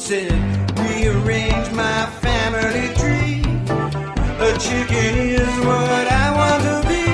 said, rearrange my family tree. A chicken is what I want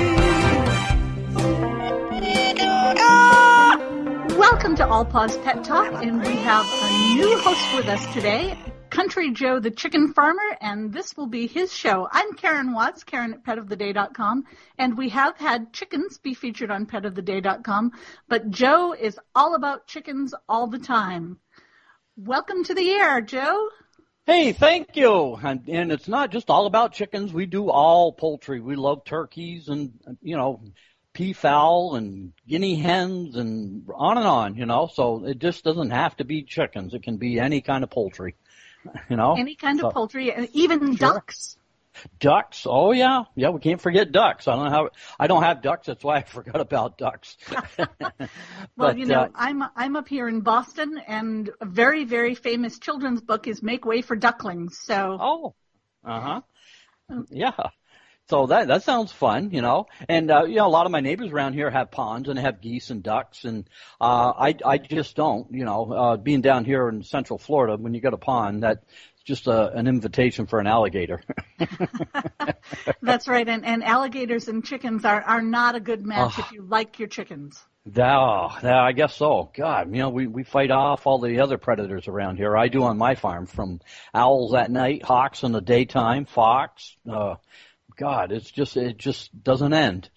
to be. Welcome to All Paws Pet Talk, and we have a new host with us today, Country Joe the Chicken Farmer, and this will be his show. I'm Karen Watts, Karen at petoftheday.com, and we have had chickens be featured on petoftheday.com, but Joe is all about chickens all the time. Welcome to the air, Joe. Hey, thank you. And it's not just all about chickens. We do all poultry. We love turkeys and, peafowl and guinea hens and on, so it just doesn't have to be chickens. It can be any kind of poultry, Any kind of poultry, and even sure. ducks. Ducks. Oh, yeah. Yeah, we can't forget ducks. I don't have ducks. That's why I forgot about ducks. Well, I'm up here in Boston, and a very, very famous children's book is Make Way for Ducklings. So. Oh. Uh-huh. Yeah. So that sounds fun, and a lot of my neighbors around here have ponds and have geese and ducks, and I just don't, being down here in Central Florida, when you got a pond, that's just an invitation for an alligator. That's right, and alligators and chickens are not a good match if you like your chickens. I guess so. God, we fight off all the other predators around here. I do on my farm, from owls at night, hawks in the daytime, fox. God, it just doesn't end,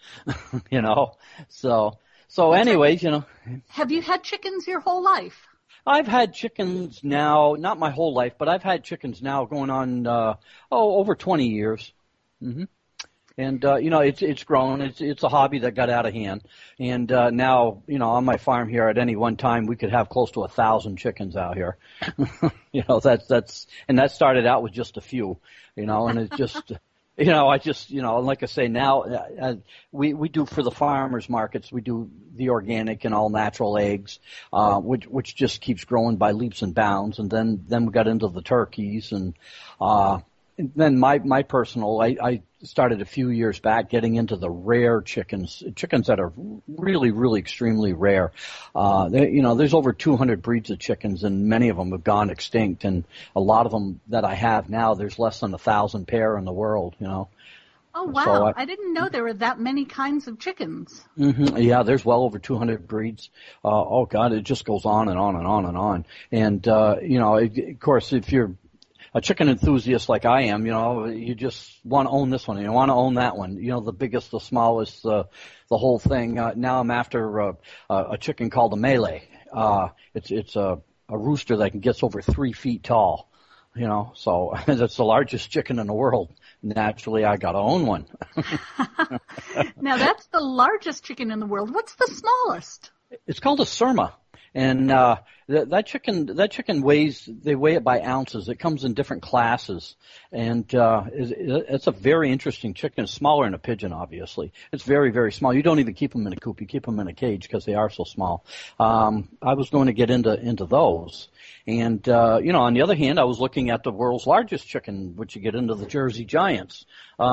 So anyways, Have you had chickens your whole life? I've had chickens now, not my whole life, but I've had chickens now going on, over 20 years. Mm-hmm. And, it's grown. It's a hobby that got out of hand. And, now, on my farm here at any one time, we could have close to 1,000 chickens out here. And that started out with just a few, and it's just, like I say, now we do for the farmers markets, we do the organic and all natural eggs, which just keeps growing by leaps and bounds. And then we got into the turkeys, and then my personal, I started a few years back getting into the rare chickens that are really, really extremely rare. There's over 200 breeds of chickens, and many of them have gone extinct. And a lot of them that I have now, there's less than 1,000 pair in the world, Oh, wow. So I didn't know there were that many kinds of chickens. Mm-hmm. Yeah, there's well over 200 breeds. Oh, God, it just goes on and on and on and on. And, of course, if you're a chicken enthusiast like I am, you just want to own this one and you want to own that one. The biggest, the smallest, the whole thing. Now I'm after a chicken called a Malay. It's a rooster that gets over 3 feet tall. So that's the largest chicken in the world. Naturally, I got to own one. Now that's the largest chicken in the world. What's the smallest? It's called a Surma. And that chicken they weigh it by ounces. It comes in different classes, and it's a very interesting chicken. It's smaller than a pigeon, obviously. It's very, very small. You don't even keep them in a coop. You keep them in a cage because they are so small. I was going to get into those, and on the other hand, I was looking at the world's largest chicken, which you get into the Jersey Giants.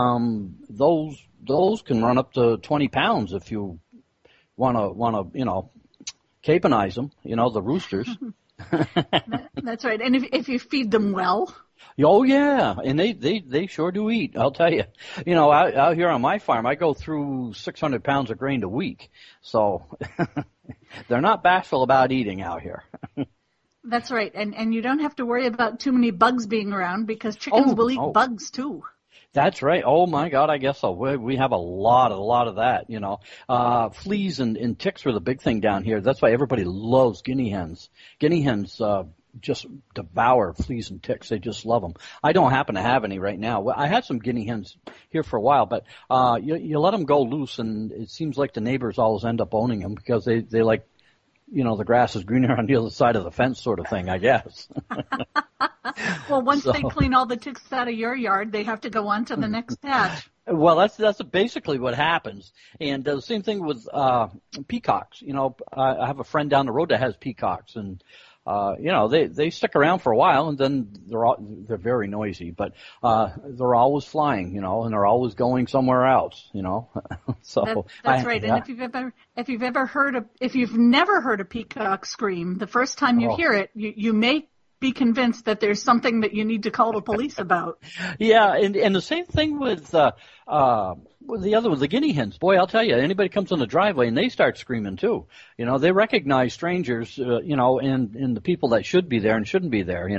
Those can run up to 20 pounds if you want to caponize them, the roosters. That's right. And if you feed them well. Oh, yeah. And they sure do eat, I'll tell you. Out here on my farm, I go through 600 pounds of grain a week. So they're not bashful about eating out here. That's right. And you don't have to worry about too many bugs being around because chickens will eat bugs too. That's right. Oh my God, I guess so. We have a lot of that, Fleas and ticks are the big thing down here. That's why everybody loves guinea hens. Guinea hens, just devour fleas and ticks. They just love them. I don't happen to have any right now. I had some guinea hens here for a while, but, you let them go loose and it seems like the neighbors always end up owning them because they like, the grass is greener on the other side of the fence sort of thing, I guess. Well, once they clean all the ticks out of your yard, they have to go on to the next patch. Well, that's basically what happens. And the same thing with peacocks. I have a friend down the road that has peacocks, and they stick around for a while, and then they're very noisy, but they're always flying, and they're always going somewhere else, So that's right. Yeah. And if you've never heard a peacock scream, the first time you hear it, you may be convinced that there's something that you need to call the police about. Yeah, and the same thing with the other one, the guinea hens. Boy, I'll tell you, anybody comes on the driveway and they start screaming too. They recognize strangers, and the people that should be there and shouldn't be there.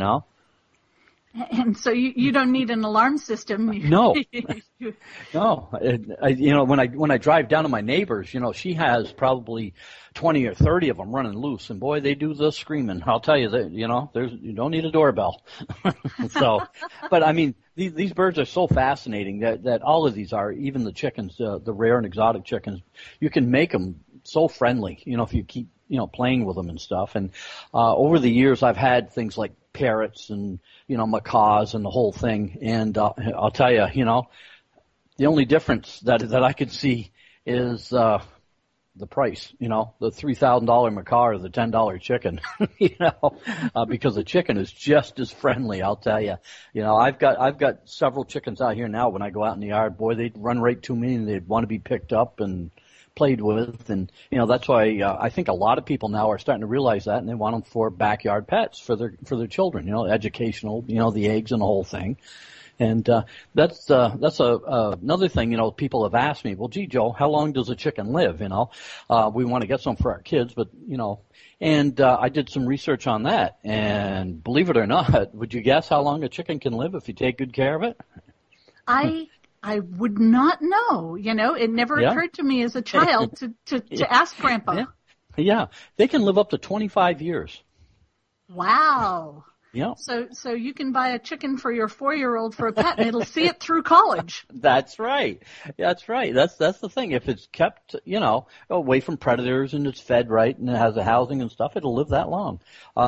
And so you don't need an alarm system. No, no. When I drive down to my neighbor's, she has probably 20 or 30 of them running loose, and boy, they do the screaming. I'll tell you that. You don't need a doorbell. So, but I mean, these birds are so fascinating that all of these are, even the chickens, the rare and exotic chickens, you can make them so friendly. If you keep playing with them and stuff. And over the years, I've had things like parrots and macaws and the whole thing. And I'll tell you, the only difference that I could see is the price. The $3,000 macaw or the $10 chicken. Because the chicken is just as friendly. I'll tell you. I've got several chickens out here now. When I go out in the yard, boy, they'd run right to me and they'd want to be picked up and played with, and that's why I think a lot of people now are starting to realize that, and they want them for backyard pets for their children, educational, the eggs and the whole thing. And that's another thing, people have asked me, well, gee, Joe, how long does a chicken live? We want to get some for our kids, but and I did some research on that, and believe it or not, would you guess how long a chicken can live if you take good care of it? I would not know. It never occurred to me as a child to ask Grandpa. Yeah, they can live up to 25 years. Wow. Yeah. So you can buy a chicken for your 4-year-old for a pet, and it'll see it through college. That's right. That's right. That's the thing. If it's kept, away from predators and it's fed right and it has the housing and stuff, it'll live that long.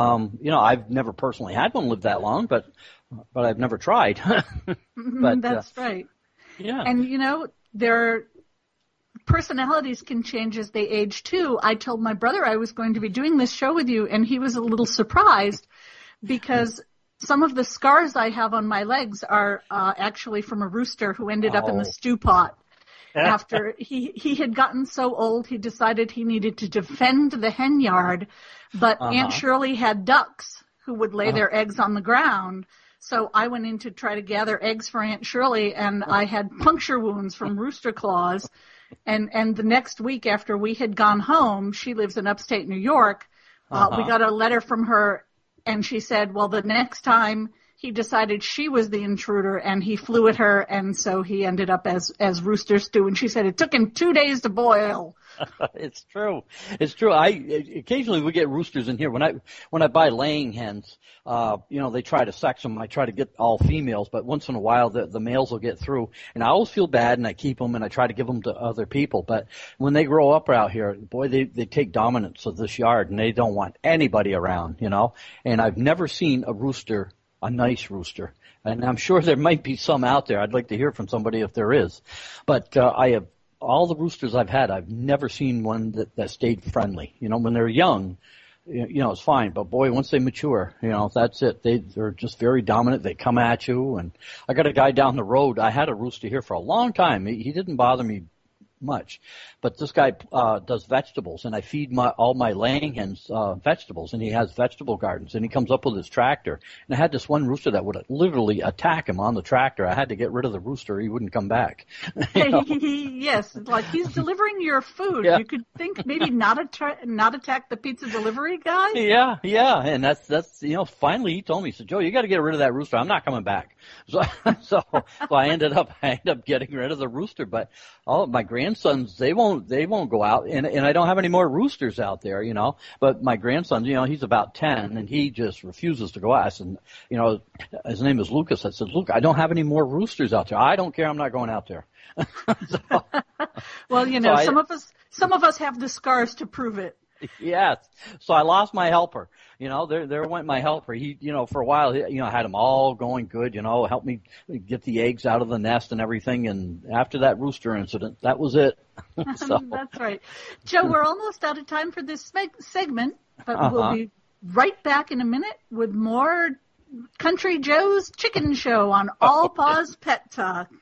I've never personally had one live that long, but I've never tried. But that's right. Yeah. And, their personalities can change as they age, too. I told my brother I was going to be doing this show with you, and he was a little surprised because some of the scars I have on my legs are actually from a rooster who ended up in the stew pot. After he had gotten so old, he decided he needed to defend the hen yard, but Aunt Shirley had ducks who would lay their eggs on the ground. So I went in to try to gather eggs for Aunt Shirley, and I had puncture wounds from rooster claws. And the next week after we had gone home, she lives in upstate New York, we got a letter from her, and she said, well, the next time he decided she was the intruder, and he flew at her, and so he ended up as rooster stew. And she said it took him 2 days to boil. It's true. It's true. Occasionally we get roosters in here. When I buy laying hens, they try to sex them. I try to get all females, but once in a while the males will get through. And I always feel bad, and I keep them, and I try to give them to other people. But when they grow up out here, boy, they take dominance of this yard, and they don't want anybody around, And I've never seen a nice rooster. And I'm sure there might be some out there. I'd like to hear from somebody if there is. But all the roosters I've had, I've never seen one that stayed friendly. When they're young, it's fine. But boy, once they mature, that's it. They're just very dominant. They come at you. And I got a guy down the road. I had a rooster here for a long time. He didn't bother me much, but this guy does vegetables, and I feed all my laying hens vegetables, and he has vegetable gardens, and he comes up with his tractor, and I had this one rooster that would literally attack him on the tractor. I had to get rid of the rooster; he wouldn't come back. Yes, like he's delivering your food. Yeah. You could think maybe not attack the pizza delivery guy. Yeah, and that's finally he told me, he said, Joe, you got to get rid of that rooster. I'm not coming back. So I ended up getting rid of the rooster, but all of my grandsons, they won't go out, and I don't have any more roosters out there, but my grandson, he's about 10, and he just refuses to go out. I said, his name is Lucas. I said, Luke, I don't have any more roosters out there. I don't care. I'm not going out there. Well, some of us have the scars to prove it. Yes. So I lost my helper. There went my helper. He, for a while, I had them all going good, helped me get the eggs out of the nest and everything. And after that rooster incident, that was it. So. That's right. Joe, we're almost out of time for this segment, but we'll be right back in a minute with more Country Joe's Chicken Show on All Paws Pet Talk.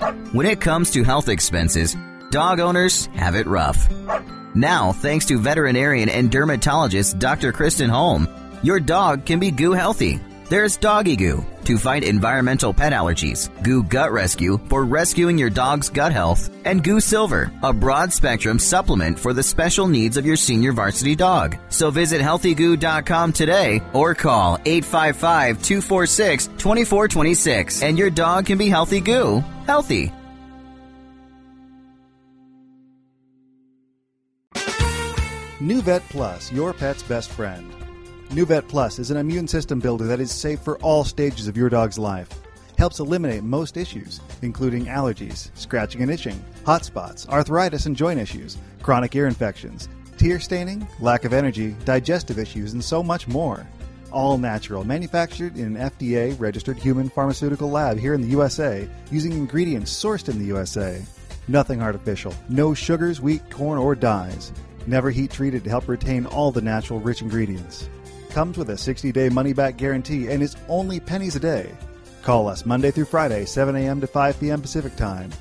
When it comes to health expenses, dog owners have it rough. Now, thanks to veterinarian and dermatologist Dr. Kristen Holm, your dog can be goo healthy. There's Doggy Goo to fight environmental pet allergies, Goo Gut Rescue for rescuing your dog's gut health, and Goo Silver, a broad-spectrum supplement for the special needs of your senior varsity dog. So visit healthygoo.com today or call 855-246-2426 and your dog can be healthy goo, healthy. NuVet Plus, your pet's best friend. NuVet Plus is an immune system builder that is safe for all stages of your dog's life. Helps eliminate most issues, including allergies, scratching and itching, hot spots, arthritis and joint issues, chronic ear infections, tear staining, lack of energy, digestive issues, and so much more. All natural, manufactured in an FDA-registered human pharmaceutical lab here in the USA, using ingredients sourced in the USA. Nothing artificial, no sugars, wheat, corn, or dyes. Never heat treated to help retain all the natural rich ingredients. Comes with a 60-day money-back guarantee and is only pennies a day. Call us Monday through Friday, 7 a.m. to 5 p.m. Pacific Time.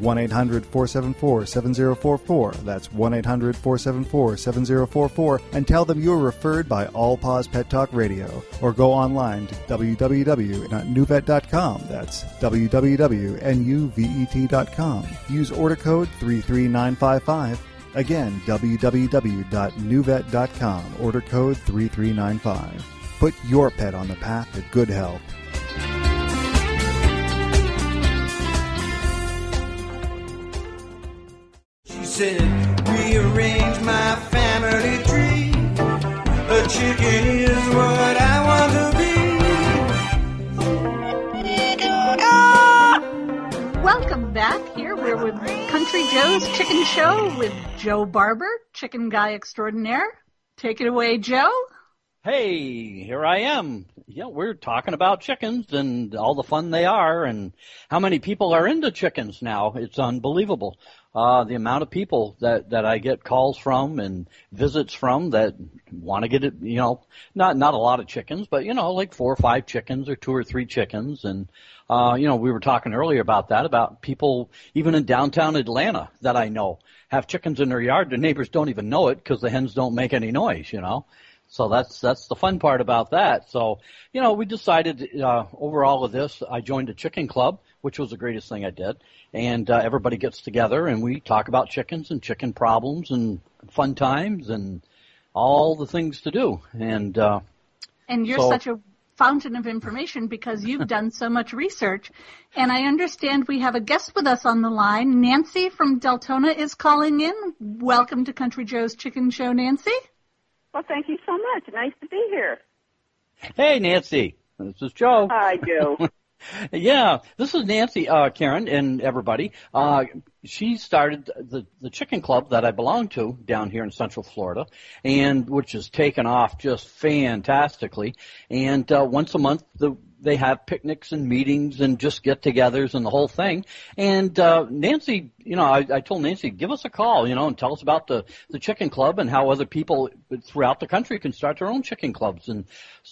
1-800-474-7044. That's 1-800-474-7044. And tell them you were referred by All Paws Pet Talk Radio. Or go online to www.nuvet.com. That's www.nuvet.com. Use order code 33955. Again, www.nuvet.com. Order code 3395. Put your pet on the path to good health. She said, rearrange my family tree. A chicken is what I want to be. Welcome back. Here we're with Country Joe's Chicken Show with Joe Barber, chicken guy extraordinaire. Take it away, Joe. Hey, here I am. Yeah, we're talking about chickens and all the fun they are and how many people are into chickens now. It's unbelievable. The amount of people that I get calls from and visits from that want to get it, not a lot of chickens, but, like 4 or 5 chickens or 2 or 3 chickens. And, we were talking earlier about people even in downtown Atlanta that I know have chickens in their yard. Their neighbors don't even know it because the hens don't make any noise, So that's the fun part about that. So, we decided over all of this, I joined a chicken club, which was the greatest thing I did. And everybody gets together and we talk about chickens and chicken problems and fun times and all the things to do. And you're such a fountain of information because you've done so much research. And I understand we have a guest with us on the line. Nancy from Deltona is calling in. Welcome to Country Joe's Chicken Show, Nancy. Well, thank you so much. Nice to be here. Hey, Nancy. This is Joe. Hi, Joe. Yeah, this is Nancy, Karen, and everybody. She started the chicken club that I belong to down here in Central Florida, and which has taken off just fantastically. And once a month, they have picnics and meetings and just get-togethers and the whole thing. And Nancy, I told Nancy, give us a call, and tell us about the chicken club and how other people throughout the country can start their own chicken clubs. And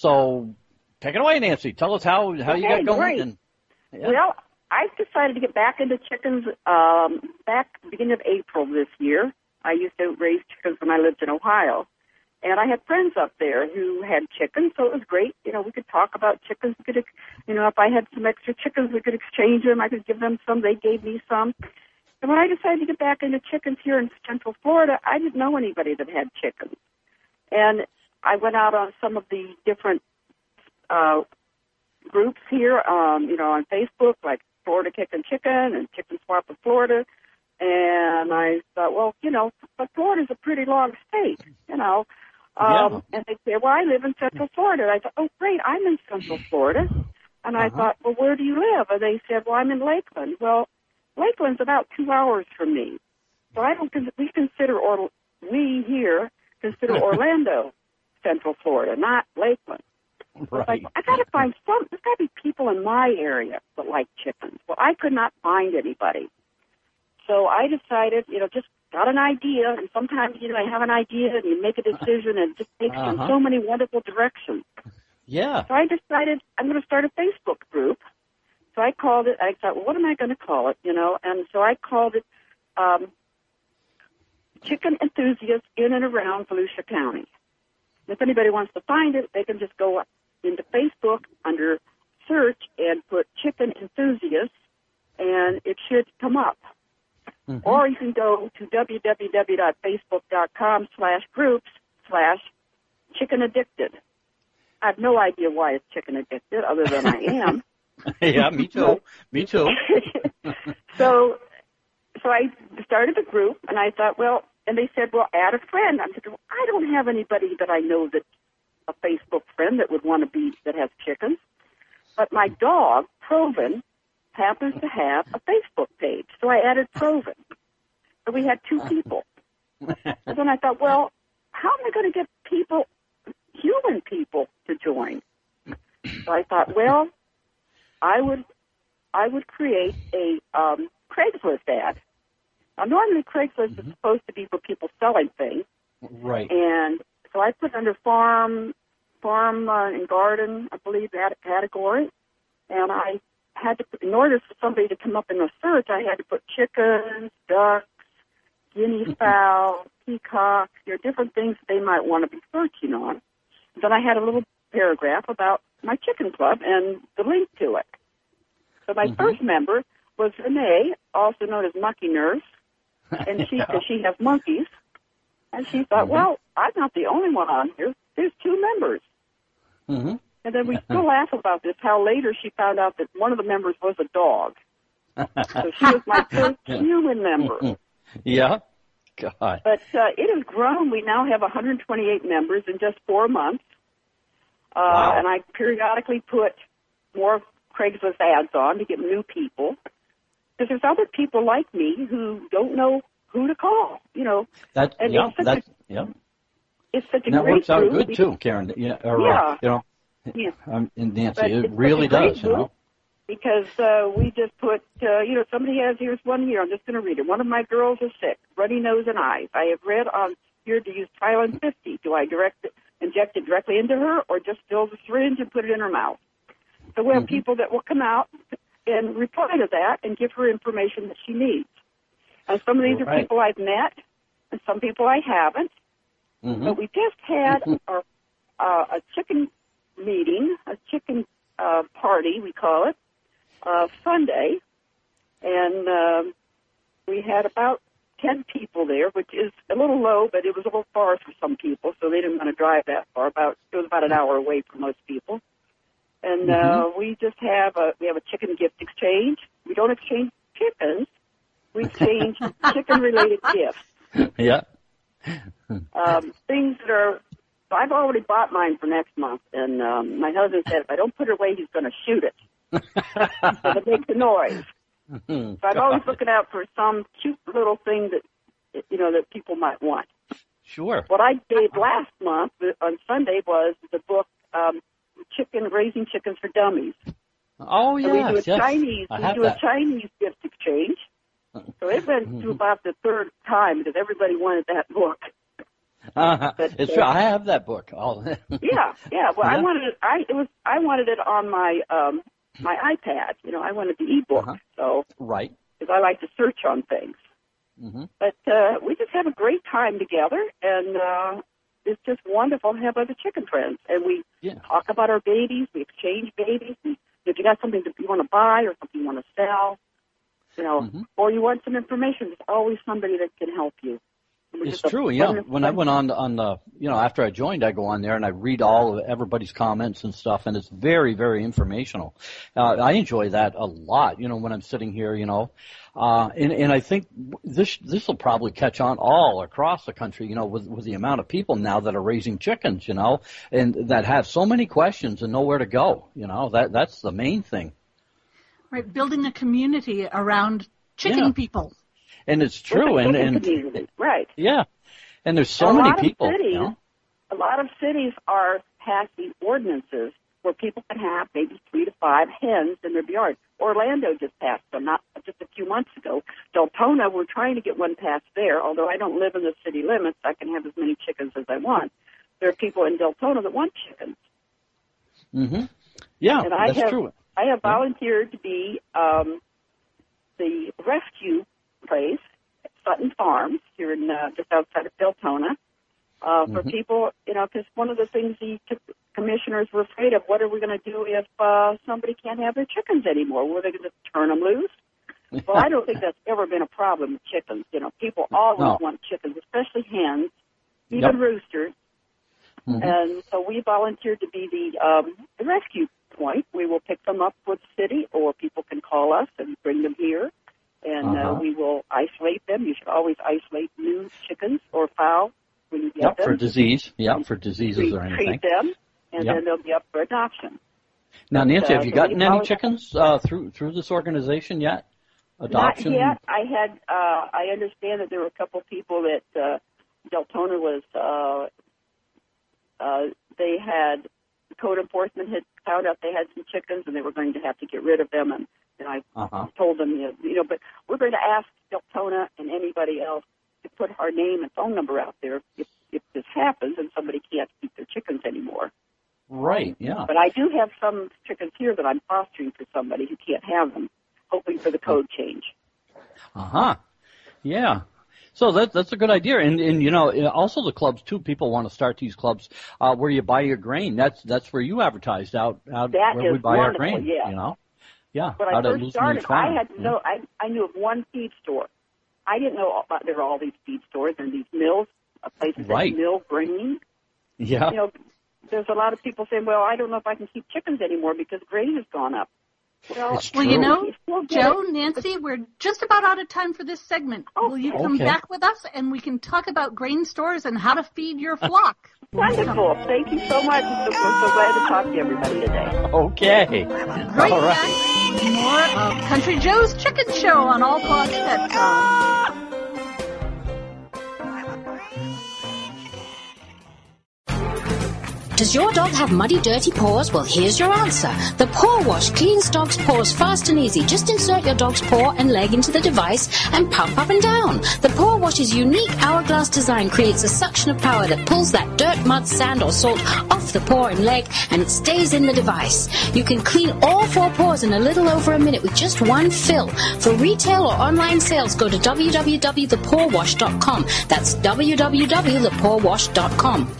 so take it away, Nancy. Tell us how you got going. Great. And, yeah. Well, I decided to get back into chickens back at the beginning of April this year. I used to raise chickens when I lived in Ohio. And I had friends up there who had chickens, so it was great. We could talk about chickens. We could, if I had some extra chickens, we could exchange them. I could give them some. They gave me some. And when I decided to get back into chickens here in Central Florida, I didn't know anybody that had chickens. And I went out on some of the different groups here, on Facebook, like Florida Kickin' Chicken and Chicken Swap of Florida. And I thought, well, but Florida's a pretty long state, Yeah. And they said, well, I live in Central Florida. And I thought, oh, great, I'm in Central Florida. And I thought, well, where do you live? And they said, well, I'm in Lakeland. Well, Lakeland's about 2 hours from me. So we here consider Orlando Central Florida, not Lakeland. Right. Like, I got to find there's got to be people in my area that like chickens. Well, I could not find anybody. So I decided, just got an idea, and sometimes, I have an idea, and you make a decision, and it just takes you in so many wonderful directions. Yeah. So I decided I'm going to start a Facebook group So I called it, I thought, well, what am I going to call it, you know? And so I called it Chicken Enthusiasts in and Around Volusia County. If anybody wants to find it, they can just go into Facebook under search and put Chicken Enthusiasts, and it should come up. Mm-hmm. Or you can go to www.facebook.com/groups/Chicken Addicted. I have no idea why it's Chicken Addicted, other than I am. Yeah, me too. Me too. So I started a group, and I thought, well, and they said, well, add a friend. I said, well, I don't have anybody that I know that's a Facebook friend that would want to be, that has chickens. But my dog, Proven, happens to have a Facebook page. So I added Proven. So we had 2 people. And then I thought, well, how am I going to get people, human people, to join? So I thought, well, I would create a Craigslist ad. Now, normally Craigslist is supposed to be for people selling things. Right. And so I put under farm and garden, I believe, that category. And I had to, in order for somebody to come up in a search, I had to put chickens, ducks, guinea fowl, peacocks, different things that they might want to be searching on. Then I had a little paragraph about my chicken club and the link to it. So my first member was Renee, also known as Monkey Nurse, and she has monkeys. And she thought, well, I'm not the only one on here. There's 2 members. Mm-hmm. And then we still laugh about this, how later she found out that one of the members was a dog. So she was my first human member. Yeah. God. But it has grown. We now have 128 members in just 4 months. Wow. And I periodically put more Craigslist ads on to get new people. Because there's other people like me who don't know who to call, you know. It's such and that great works out group. good too, Karen. Yeah. And Nancy, But it really does, you know. Because we just put, somebody has, here's one here, I'm just going to read it. One of my girls is sick, runny nose and eyes. I have read on here to use Tylenol 50. Do I inject it directly into her or just fill the syringe and put it in her mouth? So we have people that will come out and reply to that and give her information that she needs. And some of these are people I've met, and some people I haven't. But we just had a chicken meeting, a chicken party, we call it, Sunday. And we had about 10 people there, which is a little low, but it was a little far for some people, so they didn't want to drive that far. It was about an hour away from most people. And we just have a chicken gift exchange. We don't exchange chickens. We exchange chicken-related gifts. Yeah. Things that are, I've already bought mine for next month, and my husband said if I don't put it away, he's going to shoot it. So it makes a noise. So I'm always looking out for some cute little thing that, that people might want. Sure. What I gave last month on Sunday was the book, Raising Chickens for Dummies. Oh, yes, we do a yes. Chinese gift exchange. So it went through about the 3rd time because everybody wanted that book. But, it's true. I have that book. yeah. Well, I wanted it on my my iPad. I wanted the ebook. So right, because I like to search on things. But we just have a great time together, and it's just wonderful to have other chicken friends. And we talk about our babies. We exchange babies. If you got something that you want to buy or something you want to sell, or you want some information, there's always somebody that can help you. It's true, yeah. When I went on the, after I joined, I go on there and I read all of everybody's comments and stuff, and it's very, very informational. I enjoy that a lot, when I'm sitting here, and I think this will probably catch on all across the country, with the amount of people now that are raising chickens, and that have so many questions and nowhere to go, that's the main thing. Right, building a community around chicken people. And it's true, and right, yeah, and there's so many people. A lot of cities are passing ordinances where people can have maybe 3 to 5 hens in their yard. Orlando just passed them, not just a few months ago. Deltona, we're trying to get one passed there. Although I don't live in the city limits, I can have as many chickens as I want. There are people in Deltona that want chickens. Yeah, and that's true. I have volunteered to be the rescue place at Sutton Farms here in just outside of Deltona for people, because one of the things the commissioners were afraid of, what are we going to do if somebody can't have their chickens anymore? Were they going to turn them loose? Well, I don't think that's ever been a problem with chickens. People always want chickens, especially hens, even roosters. And so we volunteered to be the rescue point. We will pick them up with the city, or people can call us and bring them here. And we will isolate them. You should always isolate new chickens or fowl when you get them. For disease. For diseases or anything. Treat them, and then they'll be up for adoption. Now, Nancy, have you gotten any chickens through this organization yet? Adoption? Not yet. I understand that there were a couple people that Deltona was. They had code enforcement had found out they had some chickens, and they were going to have to get rid of them. And I told them, but we're going to ask Deltona and anybody else to put our name and phone number out there if this happens and somebody can't keep their chickens anymore. Right. Yeah. But I do have some chickens here that I'm fostering for somebody who can't have them, hoping for the code change. Yeah. So that's a good idea, and also the clubs too. People want to start these clubs where you buy your grain. That's where you advertised out that where we buy our grain. Yeah. Yeah. When I first started, I knew of one feed store. I didn't know about there were all these feed stores and these mills, places that mill grain. Yeah. There's a lot of people saying, "Well, I don't know if I can keep chickens anymore because grain has gone up." Well, Joe, Nancy, we're just about out of time for this segment. Will you come back with us and we can talk about grain stores and how to feed your flock? Wonderful. Thank you so much. I'm so glad to talk to everybody today. Okay. Right all back with more of Country Joe's Chicken Show on All Paws Pet Talk. Does your dog have muddy, dirty paws? Well, here's your answer. The Paw Wash cleans dog's paws fast and easy. Just insert your dog's paw and leg into the device and pump up and down. The Paw Wash's unique hourglass design creates a suction of power that pulls that dirt, mud, sand, or salt off the paw and leg, and it stays in the device. You can clean all 4 paws in a little over a minute with just one fill. For retail or online sales, go to www.thepawwash.com. That's www.thepawwash.com.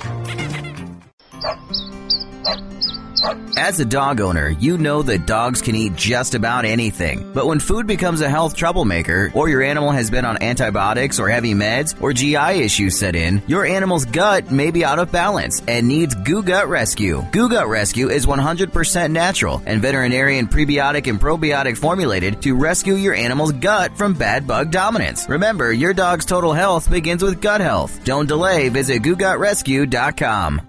As a dog owner, you know that dogs can eat just about anything. But when food becomes a health troublemaker, or your animal has been on antibiotics or heavy meds, or GI issues set in, your animal's gut may be out of balance and needs Goo Gut Rescue. Goo Gut Rescue is 100% natural and veterinarian prebiotic and probiotic formulated to rescue your animal's gut from bad bug dominance. Remember, your dog's total health begins with gut health. Don't delay. Visit GooGutRescue.com.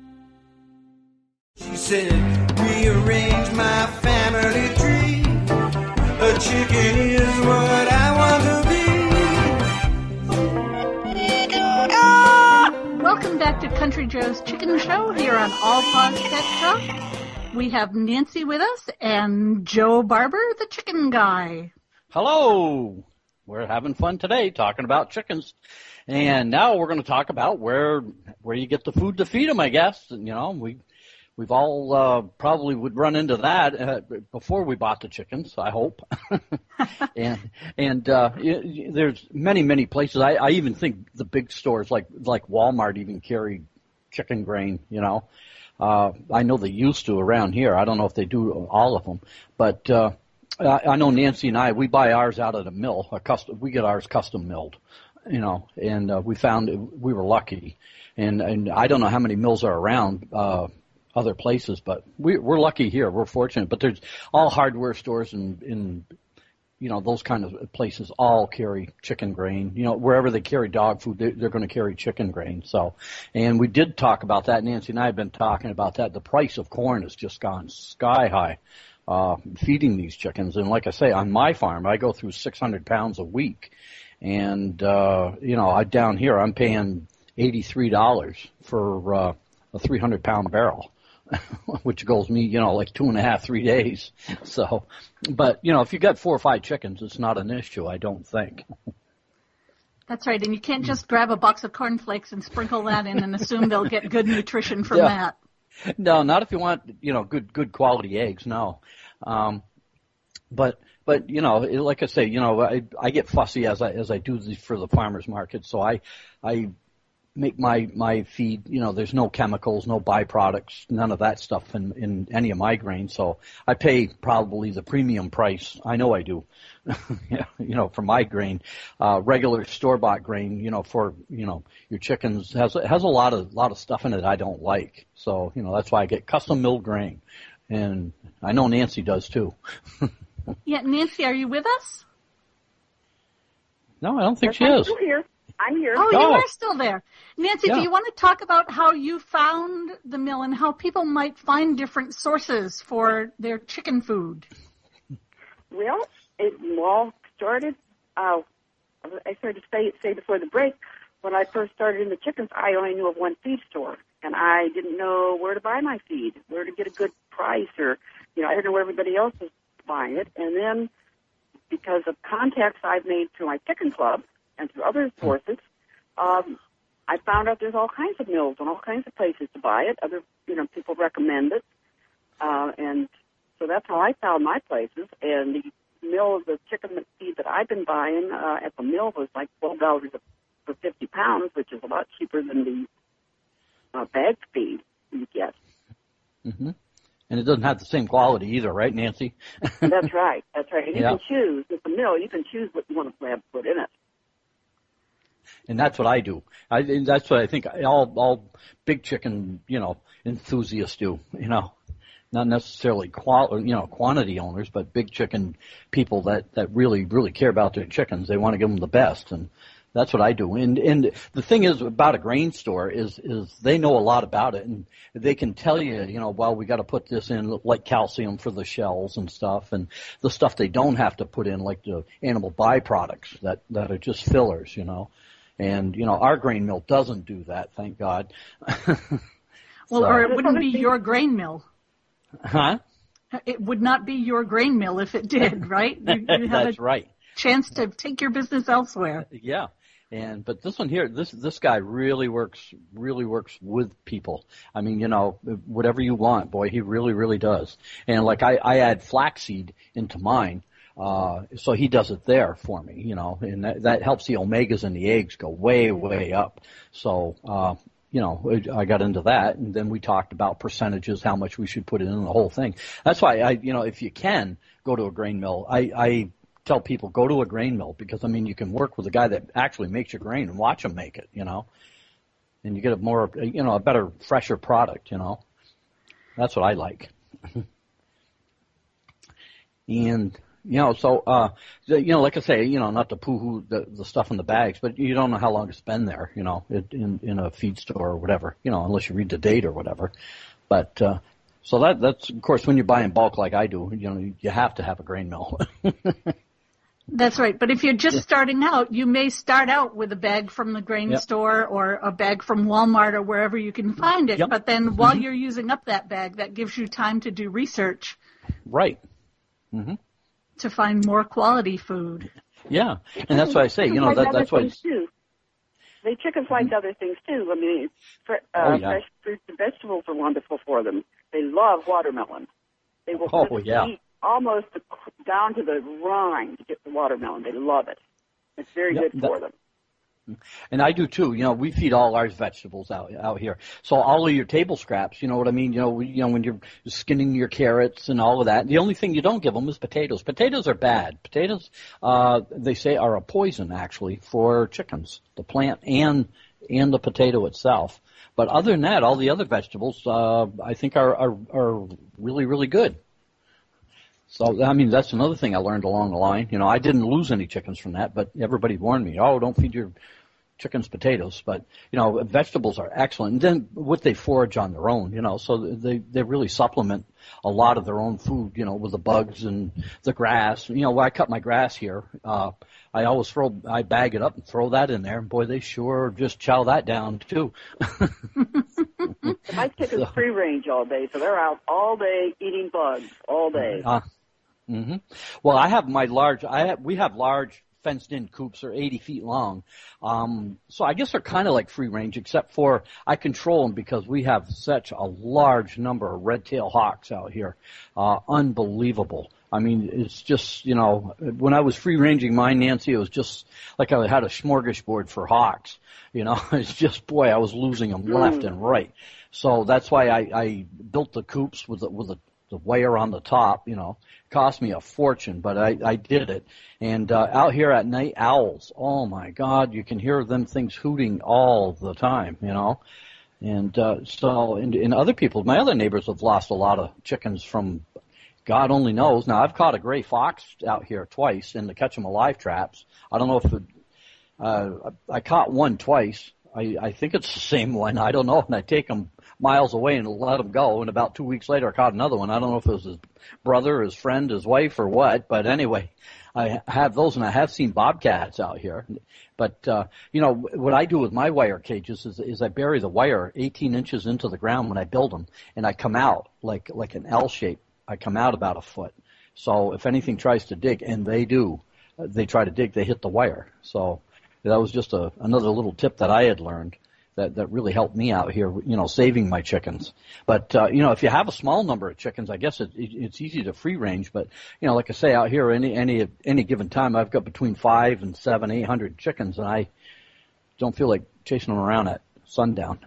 She said, rearrange my family tree. A chicken is what I want to be. Welcome back to Country Joe's Chicken Show here on All Paws Pet Talk. We have Nancy with us and Joe Barber, the chicken guy. Hello. We're having fun today talking about chickens. And now we're going to talk about where you get the food to feed them, I guess. And, we've all probably would run into that before we bought the chickens, I hope. and there's many places. I even think the big stores like Walmart even carry chicken grain. I know they used to around here. I don't know if they do all of them, but I know Nancy and we buy ours out at a mill. We get ours custom milled. And we found we were lucky, and I don't know how many mills are around other places, but we're lucky here. We're fortunate. But there's all hardware stores in those kind of places all carry chicken grain. Wherever they carry dog food, they're going to carry chicken grain. So, and we did talk about that. Nancy and I have been talking about that. The price of corn has just gone sky high, feeding these chickens. And like I say, on my farm, I go through 600 pounds a week. And, down here, I'm paying $83 for a 300-pound barrel, which goes me, like 2.5, 3 days. So, but, if you got 4 or 5 chickens, it's not an issue, I don't think. That's right. And you can't just grab a box of cornflakes and sprinkle that in and assume they'll get good nutrition from that. No, not if you want, good quality eggs, no. But like I say, I get fussy as I do these for the farmers market. So I make my feed, there's no chemicals, no byproducts, none of that stuff in any of my grain. So I pay probably the premium price. I know I do, for my grain. Regular store-bought grain, for, your chickens has a lot of stuff in it I don't like. So, that's why I get custom milled grain. And I know Nancy does too. Yeah, Nancy, are you with us? No, I don't think she I'm is. still here. I'm here. Oh, you are still there. Nancy, Yeah. do you want to talk about how you found the mill and how people might find different sources for their chicken food? Well, it all started, I started to say before the break, when I first started in the chickens, I only knew of one feed store, and I didn't know where to buy my feed, where to get a good price, or, I didn't know where everybody else was buying it. And then, because of contacts I've made through my chicken club and through other sources, I found out there's all kinds of mills and all kinds of places to buy it. Other, people recommend it. And so that's how I found my places. And the mill, the chicken feed that I've been buying at the mill was like $12 for 50 pounds, which is a lot cheaper than the bagged feed you get. Mm-hmm. And it doesn't have the same quality either, right, Nancy? That's right. And you Yeah. can choose, with the mill, you can choose what you want to have put in it. And that's what I do. That's what I think all big chicken, enthusiasts do, not necessarily quantity owners, but big chicken people that really, really care about their chickens. They want to give them the best. And that's what I do. And the thing is about a grain store is they know a lot about it, and they can tell you, we got to put this in, like calcium for the shells and stuff, and the stuff they don't have to put in, like the animal byproducts that are just fillers, And, our grain mill doesn't do that, thank God. Well, or it wouldn't be your grain mill. Huh? It would not be your grain mill if it did, right? You have That's a right. chance to take your business elsewhere. Yeah. But this one here, this guy really works with people. I mean, whatever you want, boy, he really, really does. And like I add flaxseed into mine, so he does it there for me, and that helps the omegas in the eggs go way, way up. So, I got into that, and then we talked about percentages, how much we should put in the whole thing. That's why if you can go to a grain mill, I tell people go to a grain mill, because you can work with a guy that actually makes your grain and watch him make it, and you get a better, fresher product, That's what I like. And like I say, not to poo-hoo the stuff in the bags, but you don't know how long it's been there, in a feed store or whatever, unless you read the date or whatever. But so that's of course when you buy in bulk like I do, you have to have a grain mill. That's right. But if you're just starting out, you may start out with a bag from the grain store or a bag from Walmart or wherever you can find it. Yep. But then while you're using up that bag, that gives you time to do research. Right. Mm-hmm. To find more quality food. Yeah. And that's why I say, that's why. The chickens like other things too. Fresh fruits and vegetables are wonderful for them. They love watermelon. They will eat almost down to the rind to get the watermelon. They love it. It's very good for them. And I do too. We feed all our vegetables out here. So all of your table scraps, you know what I mean? When you're skinning your carrots and all of that, the only thing you don't give them is potatoes. Potatoes are bad. Potatoes, they say, are a poison actually for chickens, the plant and the potato itself. But other than that, all the other vegetables, I think are really, really good. So, that's another thing I learned along the line. I didn't lose any chickens from that, but everybody warned me, don't feed your chickens potatoes. But, vegetables are excellent. And then what they forage on their own, so they really supplement a lot of their own food, with the bugs and the grass. When I cut my grass here, I bag it up and throw that in there. And boy, they sure just chow that down too. My chickens free range all day, so they're out all day eating bugs all day. Mm-hmm. Well, we have large fenced-in coops are 80 feet long. So I guess they're kind of like free range, except for I control them because we have such a large number of red-tailed hawks out here. Unbelievable. I mean, it's just, when I was free-ranging mine, Nancy, it was just like I had a smorgasbord for hawks. It's just, boy, I was losing them left and right. So that's why I built the coops with the wire on the top. Cost me a fortune, but I did it. And out here at night, owls, oh my God, you can hear them things hooting all the time, And so other people, my other neighbors have lost a lot of chickens from God only knows. Now, I've caught a gray fox out here twice in the catch them alive traps. I don't know if I caught one twice. I think it's the same one. I don't know. And I take them miles away and let them go. And about 2 weeks later, I caught another one. I don't know if it was his brother, his friend, his wife, or what. But anyway, I have those, and I have seen bobcats out here. But, what I do with my wire cages is I bury the wire 18 inches into the ground when I build them, and I come out like an L shape. I come out about a foot. So if anything tries to dig, and they do, they try to dig, they hit the wire. So that was just another little tip that I had learned that really helped me out here, saving my chickens. But, if you have a small number of chickens, I guess it's easy to free range. But, like I say, out here, any given time, I've got between 500 and 700, 800 chickens, and I don't feel like chasing them around at sundown.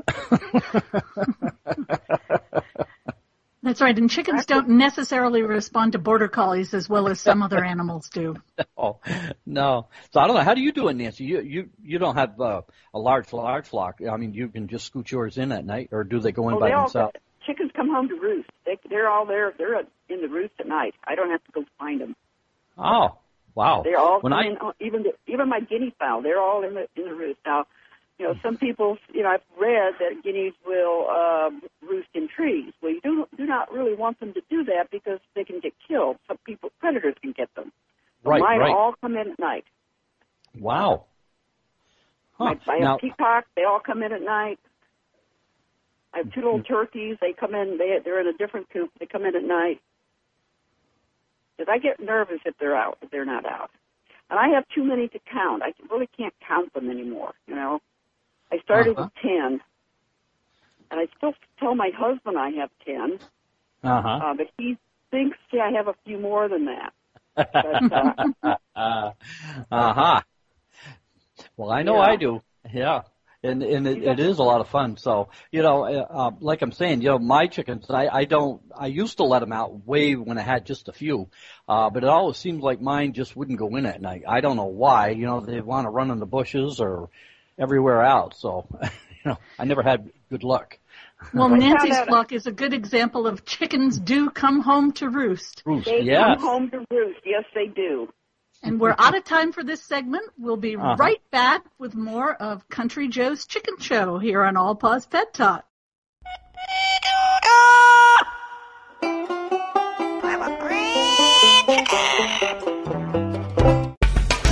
That's right, and chickens don't necessarily respond to border collies as well as some other animals do. No. So I don't know. How do you do it, Nancy? You don't have a large flock. I mean, you can just scoot yours in at night, or do they go in by themselves? Chickens come home to roost. They're all there. They're in the roost at night. I don't have to go find them. Oh, wow. They're all even my guinea fowl. They're all in the roost now. Some people, I've read that guineas will roost in trees. Well, you do not really want them to do that because they can get killed. Some predators can get them. But mine all come in at night. Wow. Huh. I have peacocks. They all come in at night. I have two little turkeys. They come in. They're in a different coop. They come in at night. Because I get nervous if they're out, if they're not out. And I have too many to count. I really can't count them anymore, I started with 10, and I still tell my husband I have 10, but he thinks I have a few more than that. But, Well, I know I do. Yeah. And it is a lot of fun. So, like I'm saying, my chickens, I used to let them out way when I had just a few, but it always seemed like mine just wouldn't go in at night. I don't know why. They want to run in the bushes or everywhere else. So, I never had good luck. Well, Nancy's flock is a good example of chickens do come home to roost. They come home to roost. Yes, they do. And we're out of time for this segment. We'll be right back with more of Country Joe's Chicken Show here on All Paws Pet Talk. I'm a green chicken.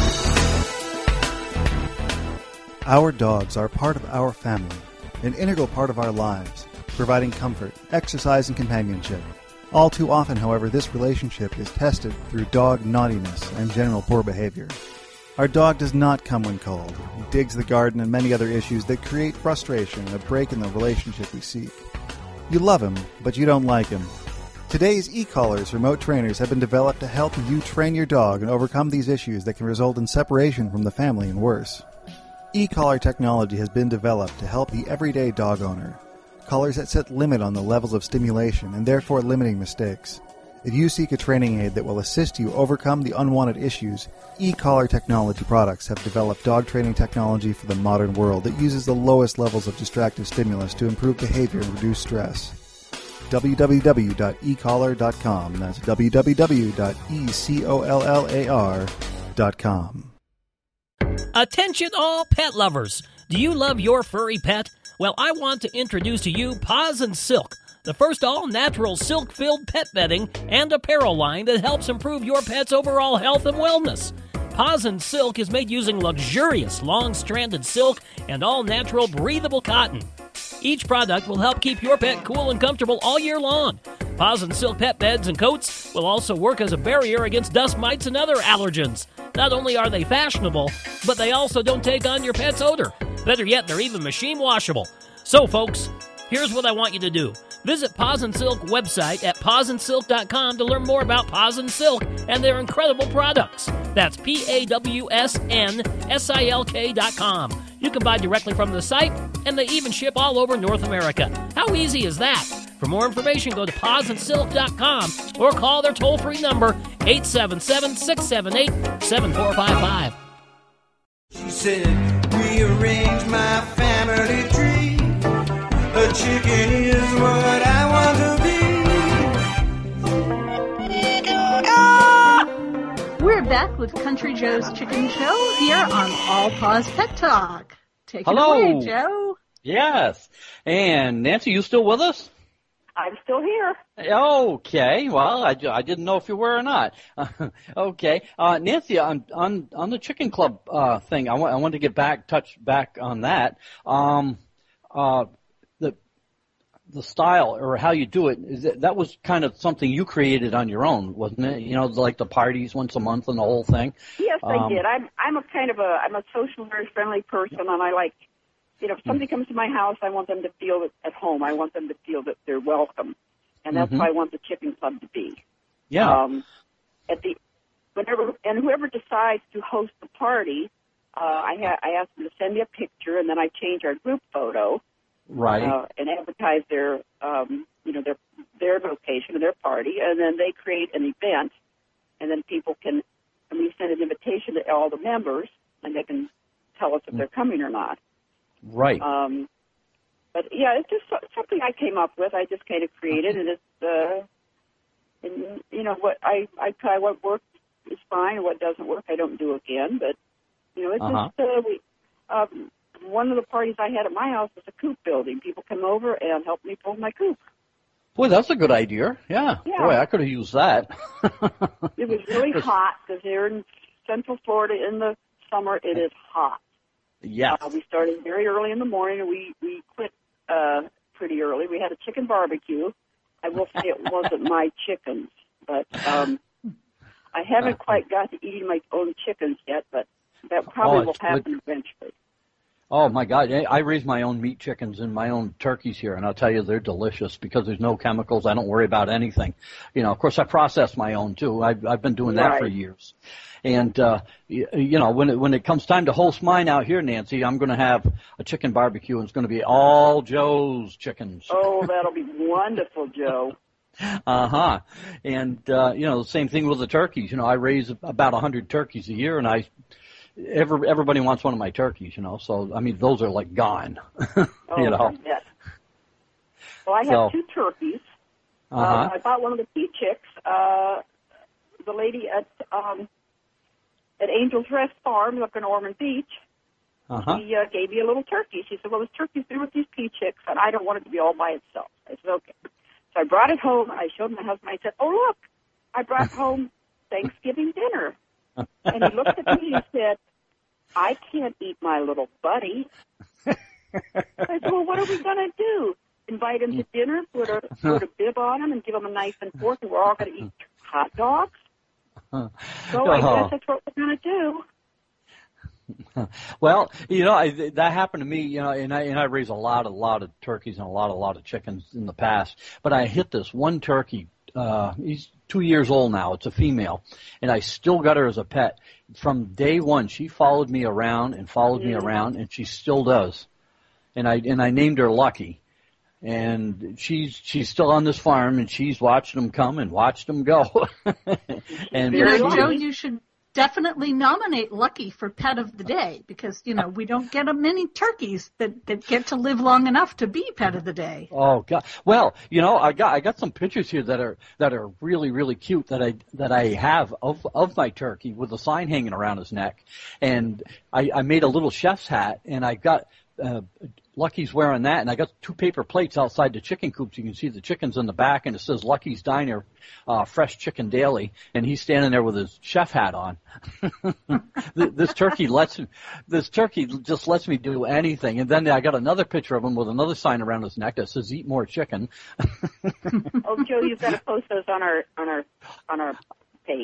Our dogs are part of our family, an integral part of our lives, providing comfort, exercise, and companionship. All too often, however, this relationship is tested through dog naughtiness and general poor behavior. Our dog does not come when cold. He digs the garden and many other issues that create frustration and a break in the relationship we seek. You love him, but you don't like him. Today's e-collars remote trainers have been developed to help you train your dog and overcome these issues that can result in separation from the family and worse. E-collar technology has been developed to help the everyday dog owner. Collars that set limit on the levels of stimulation and therefore limiting mistakes. If you seek a training aid that will assist you overcome the unwanted issues, e-collar technology products have developed dog training technology for the modern world that uses the lowest levels of distractive stimulus to improve behavior and reduce stress. www.ecollar.com. That's www.ecollar.com. Attention all pet lovers! Do you love your furry pet? Well, I want to introduce to you Paws and Silk, the first all-natural silk-filled pet bedding and apparel line that helps improve your pet's overall health and wellness. Paws and Silk is made using luxurious long-stranded silk and all-natural breathable cotton. Each product will help keep your pet cool and comfortable all year long. Paws and Silk pet beds and coats will also work as a barrier against dust mites and other allergens. Not only are they fashionable, but they also don't take on your pet's odor. Better yet, they're even machine washable. So, folks, here's what I want you to do. Visit Paws and Silk website at pawsandsilk.com to learn more about Paws and Silk and their incredible products. That's PAWSNSILK.com. You can buy directly from the site, and they even ship all over North America. How easy is that? For more information, go to pawsandsilk.com or call their toll-free number, 877-678-7455. She said, rearrange my family tree. A chicken is what I want to be. We're back with Country Joe's Chicken Show here on All Paws Pet Talk. Take Hello. it away, Joe. Yes. And Nancy, you still with us? I'm still here. Okay. Well, I didn't know if you were or not. Okay. Nancy, on the Chicken Club thing, I want to touch back on that. The style or how you do it, that was kind of something you created on your own, wasn't it? You know, like the parties once a month and the whole thing. Yes, I did. I'm a social, very friendly person, and I like, if somebody comes to my house, I want them to feel at home. I want them to feel that they're welcome, and that's what I want the Chicken Club to be. Yeah. Whoever decides to host the party, I ask them to send me a picture, and then I change our group photo. Right. And advertise their location of their party, and then they create an event, and then we send an invitation to all the members, and they can tell us if they're coming or not. Right. But yeah, it's just something I came up with. I just kind of created, and it's what I try. What works is fine. What doesn't work, I don't do again. But it's just one of the parties I had at my house was a coop building. People come over and help me build my coop. Boy, that's a good idea. Yeah. Boy, I could have used that. It was really hot because here in Central Florida in the summer it is hot. Yeah. We started very early in the morning, and we quit pretty early. We had a chicken barbecue. I will say it wasn't my chickens, but I haven't quite got to eating my own chickens yet, but that probably will happen eventually. Oh, my God. I raise my own meat chickens and my own turkeys here, and I'll tell you, they're delicious because there's no chemicals. I don't worry about anything. Of course, I process my own, too. I've been doing that for years. And, when it comes time to host mine out here, Nancy, I'm going to have a chicken barbecue, and it's going to be all Joe's chickens. Oh, that'll be wonderful, Joe. Uh-huh. And, the same thing with the turkeys. I raise about 100 turkeys a year, and everybody wants one of my turkeys, so, I mean, those are like gone, Yes. Well, I have two turkeys. I bought one of the pea chicks. The lady at Angel's Rest Farm up in Ormond Beach, she gave me a little turkey. She said, well, this turkey's through with these pea chicks, and I don't want it to be all by itself. I said, okay. So I brought it home. I showed my husband. I said, oh, look, I brought home Thanksgiving dinner. And he looked at me and he said, I can't eat my little buddy. I said, well, what are we going to do? Invite him to dinner, put a bib on him, and give him a knife and fork, and we're all going to eat hot dogs? So I guess that's what we're going to do. Well, that happened to me, and I raise a lot of turkeys and a lot of chickens in the past. But I hit this one turkey. He's 2 years old now. It's a female, and I still got her as a pet. From day one, she followed me around, and she still does. And I named her Lucky, and she's still on this farm, and she's watched them come and watched them go. And Joe, you should definitely nominate Lucky for Pet of the Day because we don't get many turkeys that get to live long enough to be Pet of the Day. Oh God! Well, I got some pictures here that are really, really cute that I have of my turkey with a sign hanging around his neck, and I made a little chef's hat, and I got. Lucky's wearing that, and I got 2 paper plates outside the chicken coops. You can see the chickens in the back, and it says Lucky's Diner, fresh chicken daily, and he's standing there with his chef hat on. This turkey just lets me do anything. And then I got another picture of him with another sign around his neck that says "Eat more chicken." Oh, Joe, you've got to post those on our page.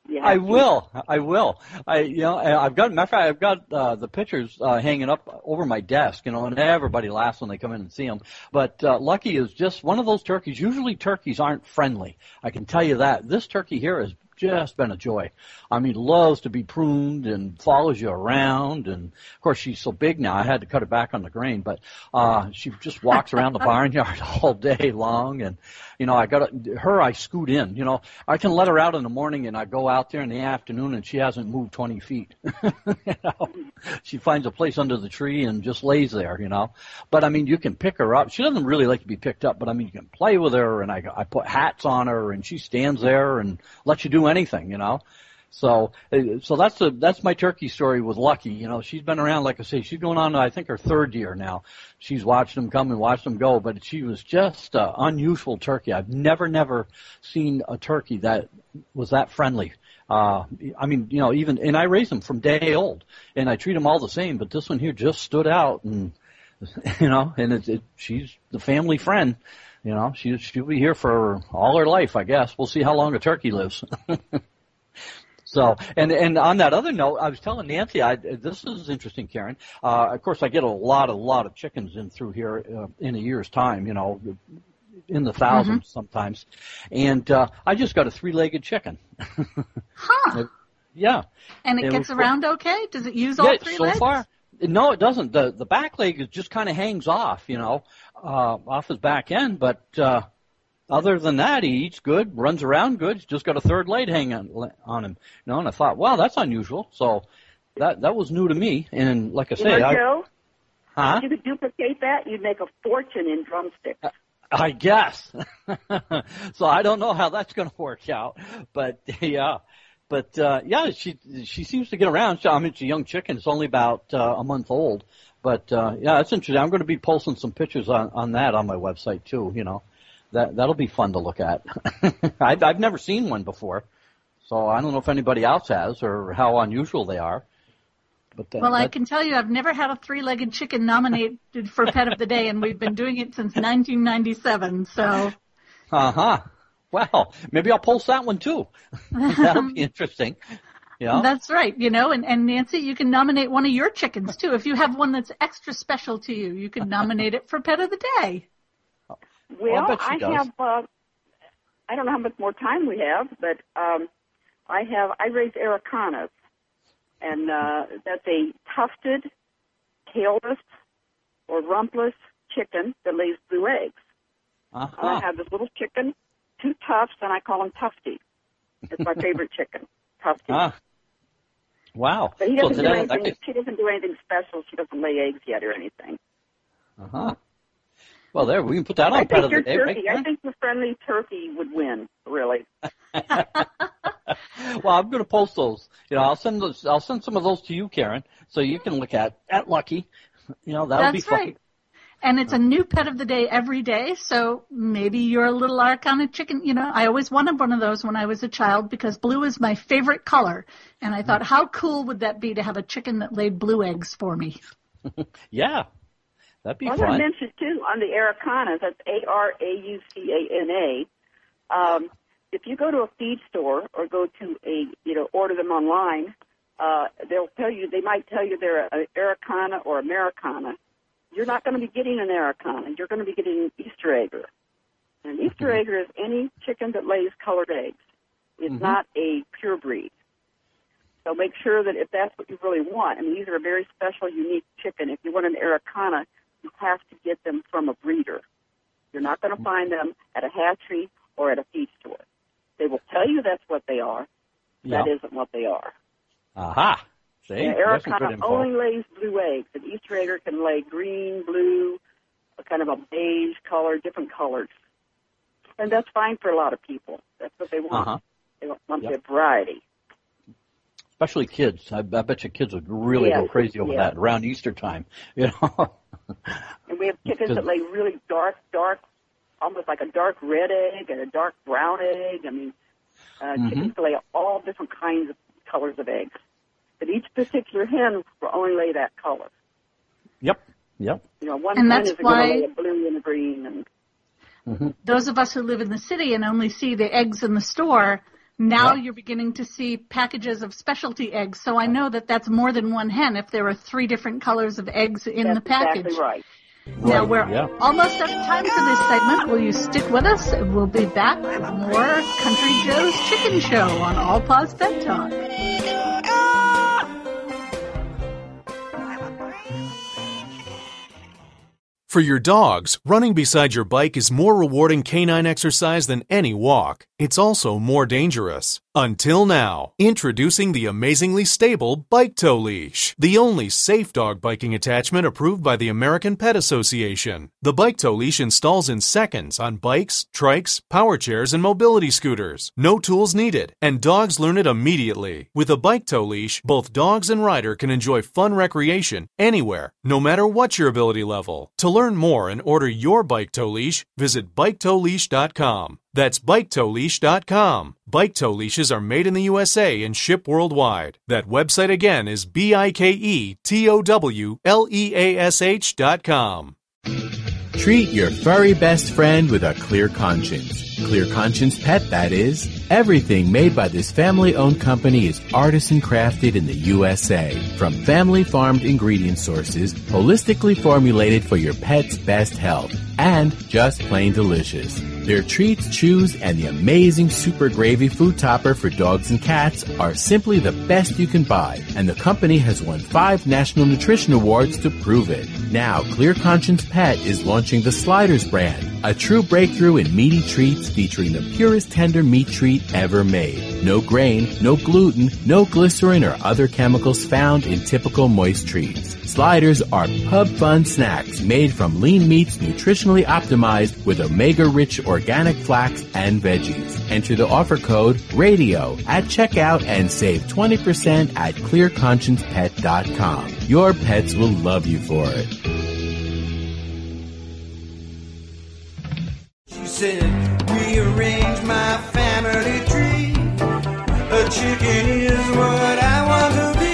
I will. I've got, matter of fact, I've got the pictures hanging up over my desk, and everybody laughs when they come in and see them. But Lucky is just one of those turkeys. Usually turkeys aren't friendly. I can tell you that. This turkey here has just been a joy. I mean, loves to be pruned and follows you around. And, of course, she's so big now, I had to cut her back on the grain. But she just walks around the barnyard all day long. And, I scoot in. I can let her out in the morning, and I go out there in the afternoon, and she hasn't moved 20 feet. She finds a place under the tree and just lays there, But, I mean, you can pick her up. She doesn't really like to be picked up, but, I mean, you can play with her, and I put hats on her, and she stands there and lets you do anything, So that's my turkey story with Lucky. She's been around, like I say, she's going on, I think, her third year now. She's watched them come and watched them go, but she was just an unusual turkey. I've never seen a turkey that was that friendly. I raised them from day old, and I treat them all the same, but this one here just stood out, and, she's the family friend. She'll be here for all her life, I guess. We'll see how long a turkey lives. So, and on that other note, I was telling Nancy, this is interesting, Karen. Of course, I get a lot of chickens in through here in a year's time, in the thousands sometimes. And I just got a 3-legged chicken. Huh. Yeah. And it gets around okay? Does it use all 3 legs? So far. No, it doesn't. The back leg just kind of hangs off, off his back end. But other than that, he eats good, runs around good. He's just got a 3rd leg hanging on him. And I thought, wow, that's unusual. So that was new to me. And like I say, Joe, if you could duplicate that, you'd make a fortune in drumsticks. I guess. So I don't know how that's going to work out, but yeah. But she seems to get around. So, I mean, it's a young chicken. It's only about a month old. But it's interesting. I'm going to be posting some pictures on that on my website too. That'll be fun to look at. I've never seen one before, so I don't know if anybody else has or how unusual they are. But I can tell you I've never had a 3-legged chicken nominated for Pet of the Day, and we've been doing it since 1997. So. Well, maybe I'll post that one too. That'll be interesting. Yeah. That's right. And Nancy, you can nominate one of your chickens too. If you have one that's extra special to you, you can nominate it for Pet of the Day. Well, I have, I don't know how much more time we have, but I raise Aracanas, and that's a tufted, tailless, or rumpless chicken that lays blue eggs. I have this little chicken, 2 tufts, and I call him Tufty. It's my favorite chicken, Tufty. Wow. But he doesn't do anything. She doesn't do anything special. She doesn't lay eggs yet or anything. Well, there, we can put that on Pet of the Day. Turkey. I think the friendly turkey would win, really. Well, I'm going to post those. I'll send some of those to you, Karen, so you can look at Lucky. That'll be fun. Right. And it's a new Pet of the Day every day, so maybe you're a little Araucana chicken. I always wanted one of those when I was a child because blue is my favorite color. And I thought, how cool would that be to have a chicken that laid blue eggs for me? Yeah. That'd be fun. I want to mention, too, on the Araucanas, that's Araucana. If you go to a feed store or go to order them online, they might tell you they're an Araucana or Americana. You're not going to be getting an Araucana. You're going to be getting an Easter egger. And an Easter egger is any chicken that lays colored eggs. It's not a pure breed. So make sure that if that's what you really want, these are a very special, unique chicken. If you want an Araucana, you have to get them from a breeder. You're not going to find them at a hatchery or at a feed store. They will tell you that's what they are. That isn't what they are. Aha. See? Araucana only lays blue eggs. An Easter egger can lay green, blue, kind of a beige color, different colors. And that's fine for a lot of people. That's what they want. They want the variety. Especially kids. I bet you kids would really go crazy over that around Easter time. And we have chickens that lay really dark, almost like a dark red egg and a dark brown egg. Chickens lay all different kinds of colors of eggs. But each particular hen will only lay that color. Yep. One hen is going to lay a blue and a green. Those of us who live in the city and only see the eggs in the store, Now you're beginning to see packages of specialty eggs, so I know that that's more than one hen if there are 3 different colors of eggs in the package. That's exactly right. Now, we're almost out of time for this segment. Will you stick with us? We'll be back with more Country Joe's Chicken Show on All Paws Pet Talk. For your dogs, running beside your bike is more rewarding canine exercise than any walk. It's also more dangerous. Until now, introducing the amazingly stable Bike Tow Leash, the only safe dog biking attachment approved by the American Pet Association. The Bike Tow Leash installs in seconds on bikes, trikes, power chairs, and mobility scooters. No tools needed, and dogs learn it immediately. With a Bike Tow Leash, both dogs and rider can enjoy fun recreation anywhere, no matter what your ability level. To learn more and order your Bike Tow Leash, visit BikeTowLeash.com. That's BikeTowLeash.com. Bike Tow Leashes are made in the USA and ship worldwide. That website again is BikeTowLeash.com. Treat your furry best friend with a clear conscience. Clear Conscience Pet, that is. Everything made by this family-owned company is artisan crafted in the USA. From family-farmed ingredient sources, holistically formulated for your pet's best health, and just plain delicious. Their treats, chews, and the amazing Super Gravy food topper for dogs and cats are simply the best you can buy, and the company has won 5 National Nutrition Awards to prove it. Now, Clear Conscience Pet is launching the Sliders brand, a true breakthrough in meaty treats featuring the purest tender meat treat ever made. No grain, no gluten, no glycerin or other chemicals found in typical moist treats. Sliders are pub fun snacks made from lean meats nutritionally optimized with omega-rich organic flax and veggies. Enter the offer code RADIO at checkout and save 20% at clearconsciencepet.com. Your pets will love you for it. She said, rearrange my family tree. A chicken is what I want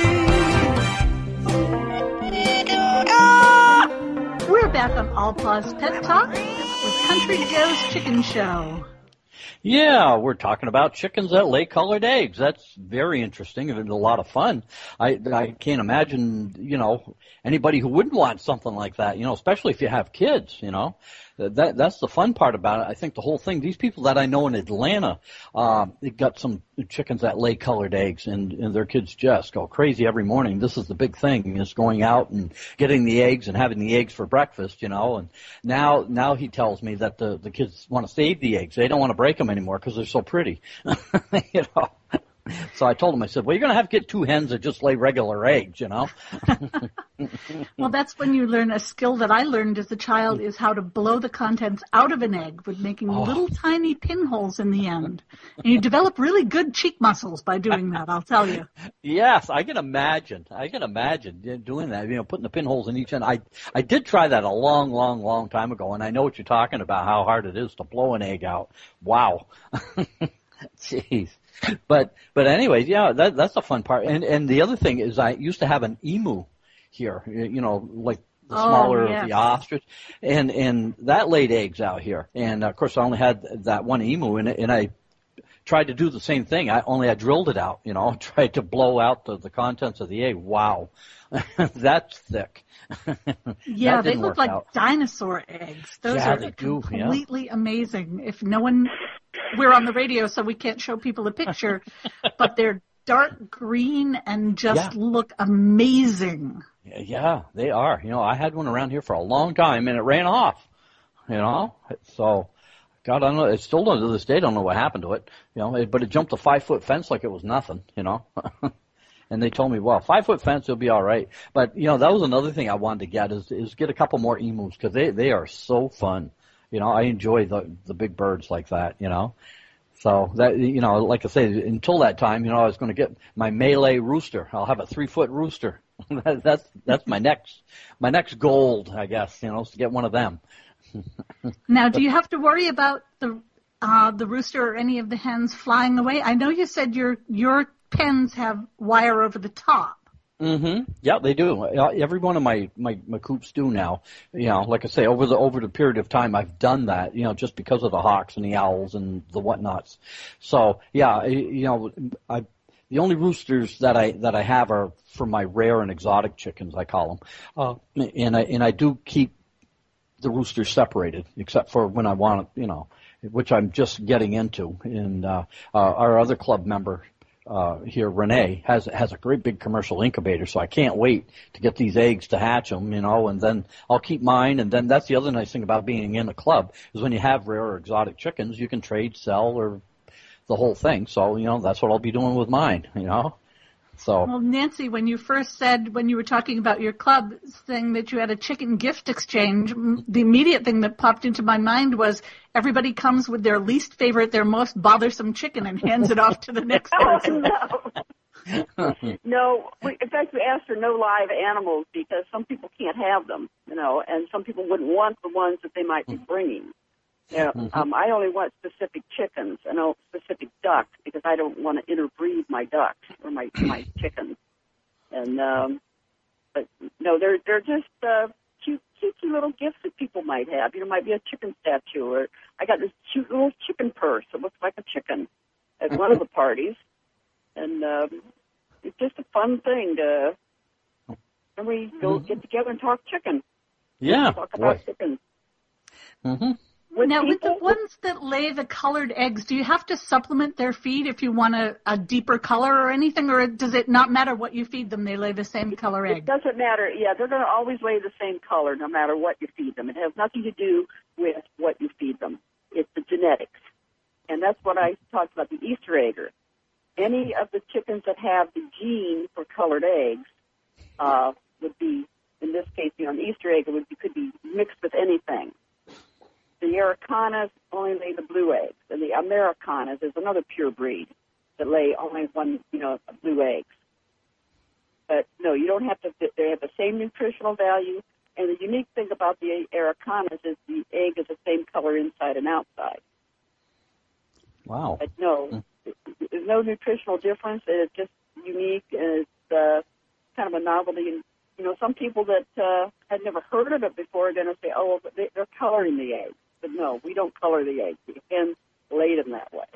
to be. We're back on All Paws Pet Talk with Country Joe's Chicken Show. Yeah, we're talking about chickens that lay colored eggs. That's very interesting and a lot of fun. I can't imagine, anybody who wouldn't want something like that, especially if you have kids, That's the fun part about it. I think the whole thing, these people that I know in Atlanta, they got some chickens that lay colored eggs, and their kids just go crazy every morning. This is the big thing, is going out and getting the eggs and having the eggs for breakfast, and now he tells me that the kids want to save the eggs. They don't want to break them anymore because they're so pretty, So I told him, I said, well, you're going to have to get 2 hens that just lay regular eggs, Well, that's when you learn a skill that I learned as a child, is how to blow the contents out of an egg with making little tiny pinholes in the end. And you develop really good cheek muscles by doing that, I'll tell you. Yes, I can imagine doing that, putting the pinholes in each end. I did try that a long time ago, and I know what you're talking about, how hard it is to blow an egg out. Wow. Jeez. But anyways, yeah, that's the fun part. And the other thing is, I used to have an emu here, like the smaller of the ostrich, and that laid eggs out here. And of course, I only had that one emu in it, and I tried to do the same thing. I drilled it out, tried to blow out the contents of the egg. Wow, that's thick. Yeah, they look like dinosaur eggs. Those are completely amazing. If no one, we're on the radio, so we can't show people a picture, but they're dark green and just look amazing. Yeah, they are. I had one around here for a long time, and it ran off. So, God, I don't know. I still don't, to this day, don't know what happened to it. But it jumped a 5-foot fence like it was nothing. And they told me, well, 5-foot fence, it'll be all right. But, that was another thing I wanted to get is get a couple more emus, because they are so fun. I enjoy the big birds like that, So that, like I say, until that time, I was going to get my Malay rooster. I'll have a 3-foot rooster. That's my next goal, I guess, is to get one of them. Now, do you have to worry about the rooster or any of the hens flying away? I know you said your pens have wire over the top. Mm-hmm. Yeah, they do. Every one of my coops do now. You know, like I say, over the period of time, I've done that. You know, just because of the hawks and the owls and the whatnots. So yeah, you know, the only roosters that I have are for my rare and exotic chickens, I call them. And I do keep the roosters separated, except for when I want it, you know, which I'm just getting into. And our other club member here, Renee, has a great big commercial incubator, so I can't wait to get these eggs to hatch them, you know, and then I'll keep mine. And then that's the other nice thing about being in a club is when you have rare or exotic chickens, you can trade, sell, or the whole thing. So, you know, that's what I'll be doing with mine, you know. So. Well, Nancy, when you first said, when you were talking about your club, saying that you had a chicken gift exchange, the immediate thing that popped into my mind was everybody comes with their least favorite, their most bothersome chicken and hands it off to the next person. No, in fact, we asked for no live animals because some people can't have them, you know, and some people wouldn't want the ones that they might be bringing. Yeah, I only want specific chickens and specific ducks because I don't want to interbreed my ducks or my chickens. And but no, they're just cutesy little gifts that people might have. You know, might be a chicken statue, or I got this cute little chicken purse that looks like a chicken at one of the parties, and it's just a fun thing to. And we go get together and talk chicken. Yeah, talk about chickens. Mm-hmm. With the ones that lay the colored eggs, do you have to supplement their feed if you want a deeper color or anything, or does it not matter what you feed them? They lay the same color egg? It doesn't matter. Yeah, they're going to always lay the same color no matter what you feed them. It has nothing to do with what you feed them. It's the genetics. And that's what I talked about, the Easter egger. Any of the chickens that have the gene for colored eggs would be, in this case, you know, an Easter egg could be mixed with anything. The Araucanas only lay the blue eggs, and the Americanas is another pure breed that lay only one, you know, blue eggs. But no, you don't have to. They have the same nutritional value, and the unique thing about the Araucanas is the egg is the same color inside and outside. Wow. But no, there's no nutritional difference. It's just unique, and it's kind of a novelty. And you know, some people that had never heard of it before are going to say, "Oh, well, they're coloring the eggs." But no, we don't color the eggs. We can lay them that way.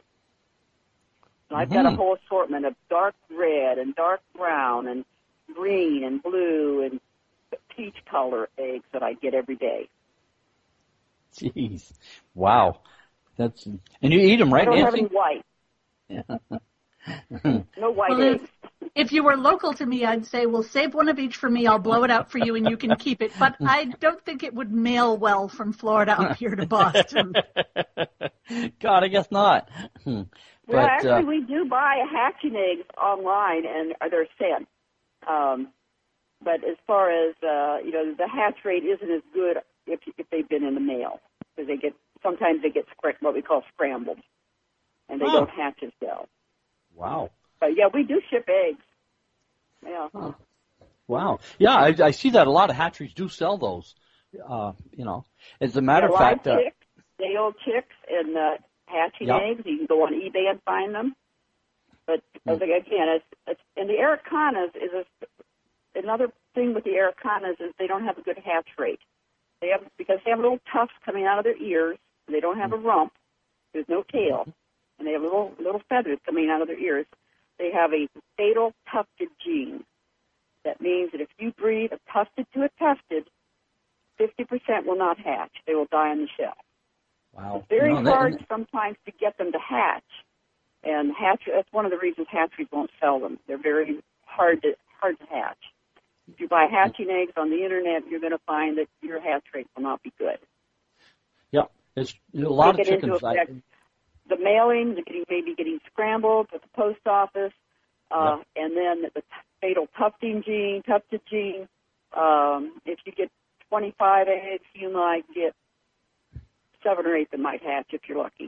So I've got a whole assortment of dark red and dark brown and green and blue and peach color eggs that I get every day. Jeez. Wow. And you eat them, right, Nancy? I don't Nancy? have any white. No white eggs. If you were local to me, I'd say, well, save one of each for me. I'll blow it out for you and you can keep it. But I don't think it would mail well from Florida up here to Boston. God, I guess not. Well, actually, we do buy hatching eggs online, and they're sent. But as far as, you know, the hatch rate isn't as good if they've been in the mail. Because sometimes they get what we call scrambled, and they don't hatch as well. Wow. Yeah, we do ship eggs. Yeah. Oh. Wow. Yeah, I see that a lot of hatcheries do sell those. You know, as a matter of fact, chicks, day-old chicks and hatching eggs. You can go on eBay and find them. But again, it's and the Araucanas is another thing with the Araucanas is they don't have a good hatch rate. Because they have little tufts coming out of their ears. They don't have a rump. There's no tail, and they have little feathers coming out of their ears. They have a fatal tufted gene. That means that if you breed a tufted to a tufted, 50% will not hatch. They will die in the shell. Wow. It's very hard sometimes to get them to hatch. And that's one of the reasons hatcheries won't sell them. They're very hard to hatch. If you buy hatching eggs on the internet, you're going to find that your hatch rate will not be good. Yeah, it's a lot of chickens. The mailing, maybe getting scrambled at the post office, and then the fatal tufted gene. If you get 25 eggs, you might get 7 or 8 that might hatch if you're lucky.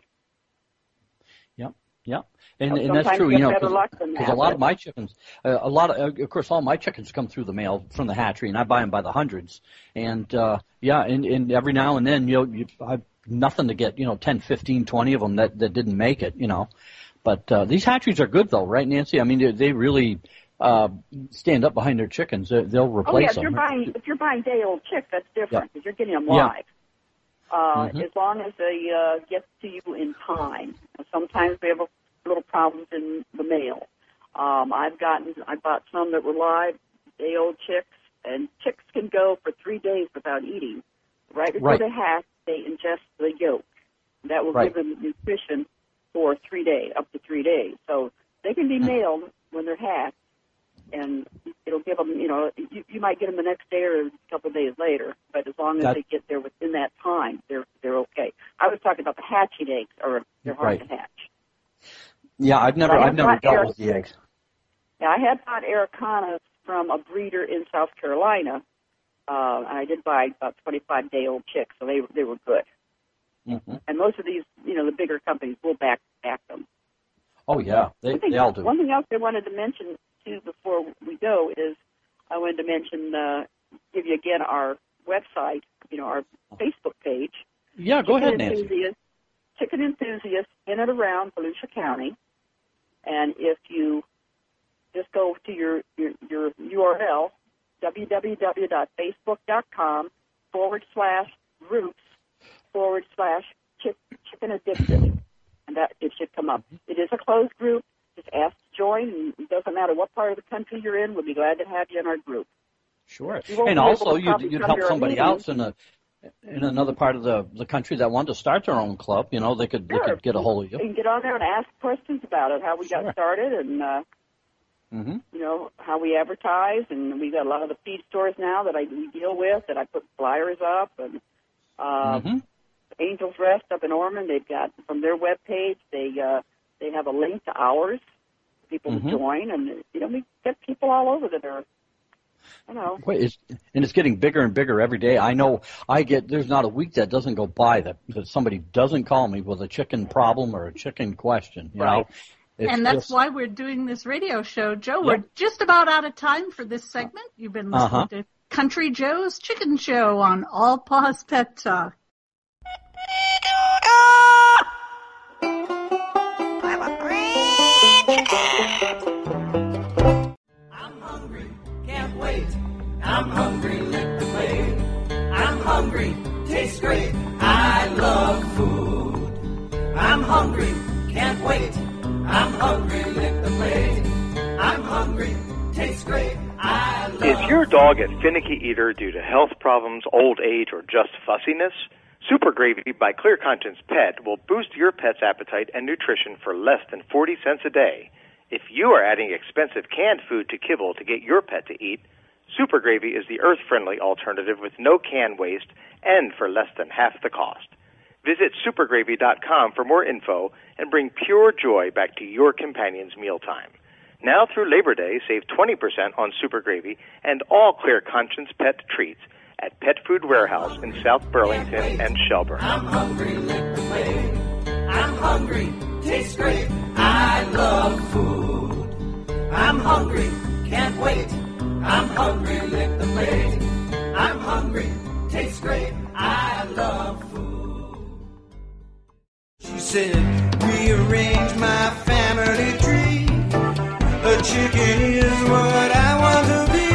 Yeah, and that's true, you know, because a lot of my chickens, of course, all my chickens come through the mail from the hatchery, and I buy them by the hundreds, and and every now and then, I've nothing to get, 10, 15, 20 of them that didn't make it, But these hatcheries are good, though, right, Nancy? I mean, they really stand up behind their chickens. They'll replace them. If you're buying day-old chicks, that's different because you're getting them live. As long as they get to you in time. Sometimes we have little problems in the mail. I bought some that were live, day-old chicks, and chicks can go for 3 days without eating. Right before they hatch, they ingest the yolk. That will give them nutrition for 3 days, up to 3 days. So they can be mailed when they're hatched, and it'll give them, you might get them the next day or a couple of days later, but as long as they get there within that time, they're okay. I was talking about the hatching eggs, or they're hard to hatch. Yeah, I've never dealt with the eggs. Yeah, I had bought Aracanas from a breeder in South Carolina. I did buy about 25-day-old chicks, so they were good. Mm-hmm. And most of these, the bigger companies will back them. Oh, yeah, they all do. One thing else I wanted to mention, too, before we go is I wanted to mention, give you again our website, our Facebook page. Yeah, go ahead, Nancy. Chicken Enthusiasts in and around Volusia County. And if you just go to your URL, www.facebook.com/groups/chicken addicted, and that it should come up. It is a closed group. Just ask to join, and it doesn't matter what part of the country you're in. We'll be glad to have you in our group. Sure. And also, you'd help somebody else in another part of the country that wanted to start their own club. They could get a hold of you. You can get on there and ask questions about it, how we got started, and how we advertise. And we got a lot of the feed stores now that we deal with, that I put flyers up. And Angels Rest up in Ormond, they've got from their webpage, they have a link to ours for people to join, and we get people all over that are. And it's getting bigger and bigger every day. I know there's not a week that doesn't go by that somebody doesn't call me with a chicken problem or a chicken question. You know? And that's why we're doing this radio show. Joe, we're just about out of time for this segment. You've been listening to Country Joe's Chicken Show on All Paws Pet Talk. I'm a green chicken. I'm hungry, can't wait. I'm hungry, lick the plate. I'm hungry, tastes great. I love food. I'm hungry, can't wait. I'm hungry, lick the plate. I'm hungry, tastes great. I love. Is your dog a finicky eater due to health problems, old age, or just fussiness? Super Gravy by Clear Conscience Pet will boost your pet's appetite and nutrition for less than 40 cents a day. If you are adding expensive canned food to kibble to get your pet to eat, Super Gravy is the earth-friendly alternative with no can waste and for less than half the cost. Visit supergravy.com for more info and bring pure joy back to your companion's mealtime. Now through Labor Day, save 20% on Super Gravy and all Clear Conscience Pet treats at Pet Food Warehouse in South Burlington and Shelburne. I'm hungry, lick the plate. I'm hungry, tastes great. I love food. I'm hungry, can't wait. I'm hungry, lick the plate. I'm hungry, tastes great. I love food. She said, rearrange my family tree. A chicken is what I want to be.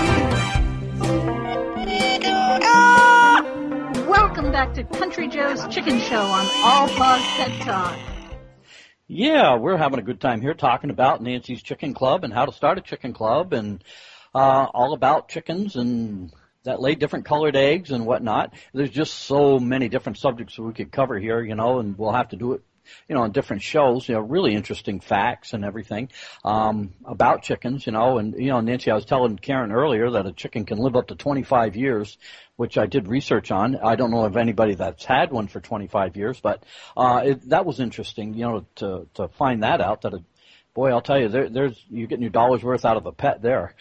Welcome back to Country Joe's Chicken Show on All Paws Pet Talk. Yeah, we're having a good time here talking about Nancy's Chicken Club and how to start a chicken club and all about chickens and that lay different colored eggs and whatnot. There's just so many different subjects that we could cover here, and we'll have to do it, on different shows, really interesting facts and everything, about chickens, and, Nancy, I was telling Karen earlier that a chicken can live up to 25 years, which I did research on. I don't know of anybody that's had one for 25 years, but, that was interesting, to find that out that boy, I'll tell you, you're getting your dollar's worth out of a pet there.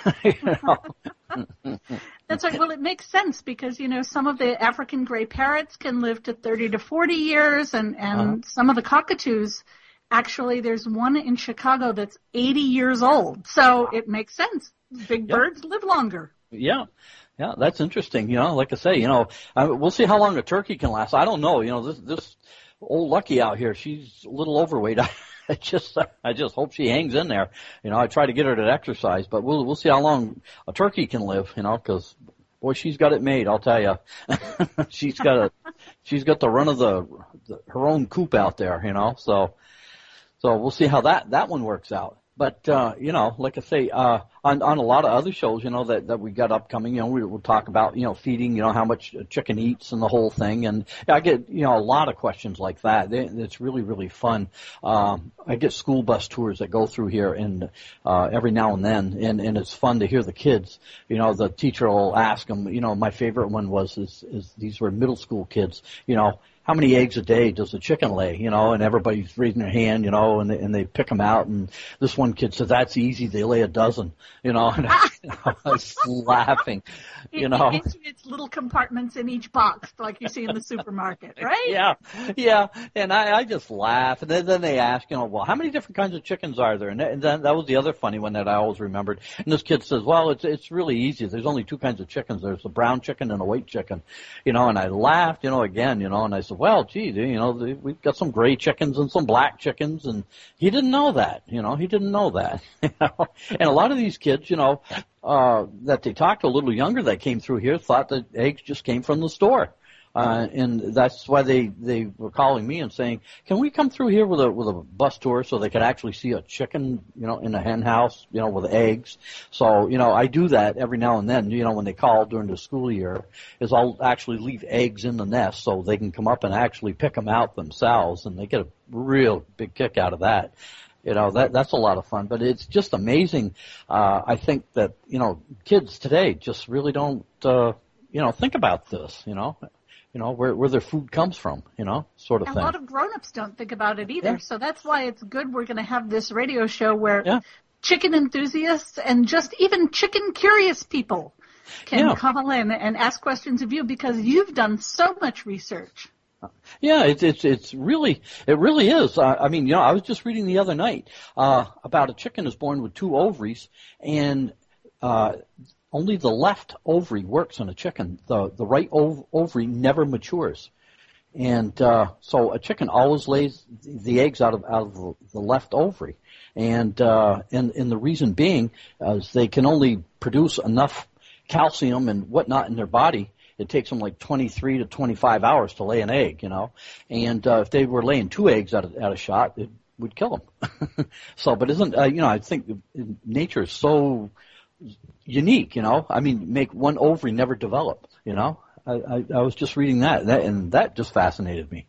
That's right. Well, it makes sense because, some of the African gray parrots can live to 30 to 40 years, and some of the cockatoos, actually, there's one in Chicago that's 80 years old. So it makes sense. Big birds live longer. Yeah. Yeah, that's interesting. Like I say, we'll see how long a turkey can last. I don't know. This old Lucky out here, she's a little overweight. I just hope she hangs in there. I try to get her to exercise, but we'll see how long a turkey can live. Because boy, she's got it made. I'll tell you, she's got the run of her own coop out there. So we'll see how that one works out. But, like I say, on a lot of other shows, that we got upcoming, we'll talk about, feeding, how much a chicken eats and the whole thing. And I get, a lot of questions like that. It's really, really fun. I get school bus tours that go through here and, every now and then. And it's fun to hear the kids, the teacher will ask them, my favorite one is these were middle school kids, how many eggs a day does a chicken lay, and everybody's raising their hand, and they pick them out. And this one kid said, that's easy. They lay a dozen, and I was laughing, It's little compartments in each box like you see in the supermarket, right? Yeah. And I just laugh. And then they ask, well, how many different kinds of chickens are there? And then that was the other funny one that I always remembered. And this kid says, well, it's really easy. There's only two kinds of chickens. There's a brown chicken and a white chicken, and I laughed, again, and I said, well, gee, we've got some gray chickens and some black chickens, and he didn't know that, he didn't know that, And a lot of these kids, that they talked a little younger that came through here thought that eggs just came from the store. And that's why they were calling me and saying, can we come through here with a bus tour so they could actually see a chicken, in a hen house, with eggs. So, I do that every now and then, when they call during the school year, is I'll actually leave eggs in the nest so they can come up and actually pick them out themselves, and they get a real big kick out of that. That's a lot of fun, but it's just amazing. I think that, kids today just really don't, think about this, where their food comes from, sort of thing. A lot of grown-ups don't think about it either, so that's why it's good we're going to have this radio show where chicken enthusiasts and just even chicken-curious people can call in and ask questions of you because you've done so much research. Yeah, it really is. I was just reading the other night about a chicken is born with two ovaries, and only the left ovary works in a chicken. The right ovary never matures, and so a chicken always lays the eggs out of the left ovary, and the reason being is they can only produce enough calcium and whatnot in their body. It takes them like 23 to 25 hours to lay an egg, and if they were laying two eggs at a shot, it would kill them. So, but isn't I think nature is so unique, make one ovary never develop, I was just reading that and that just fascinated me.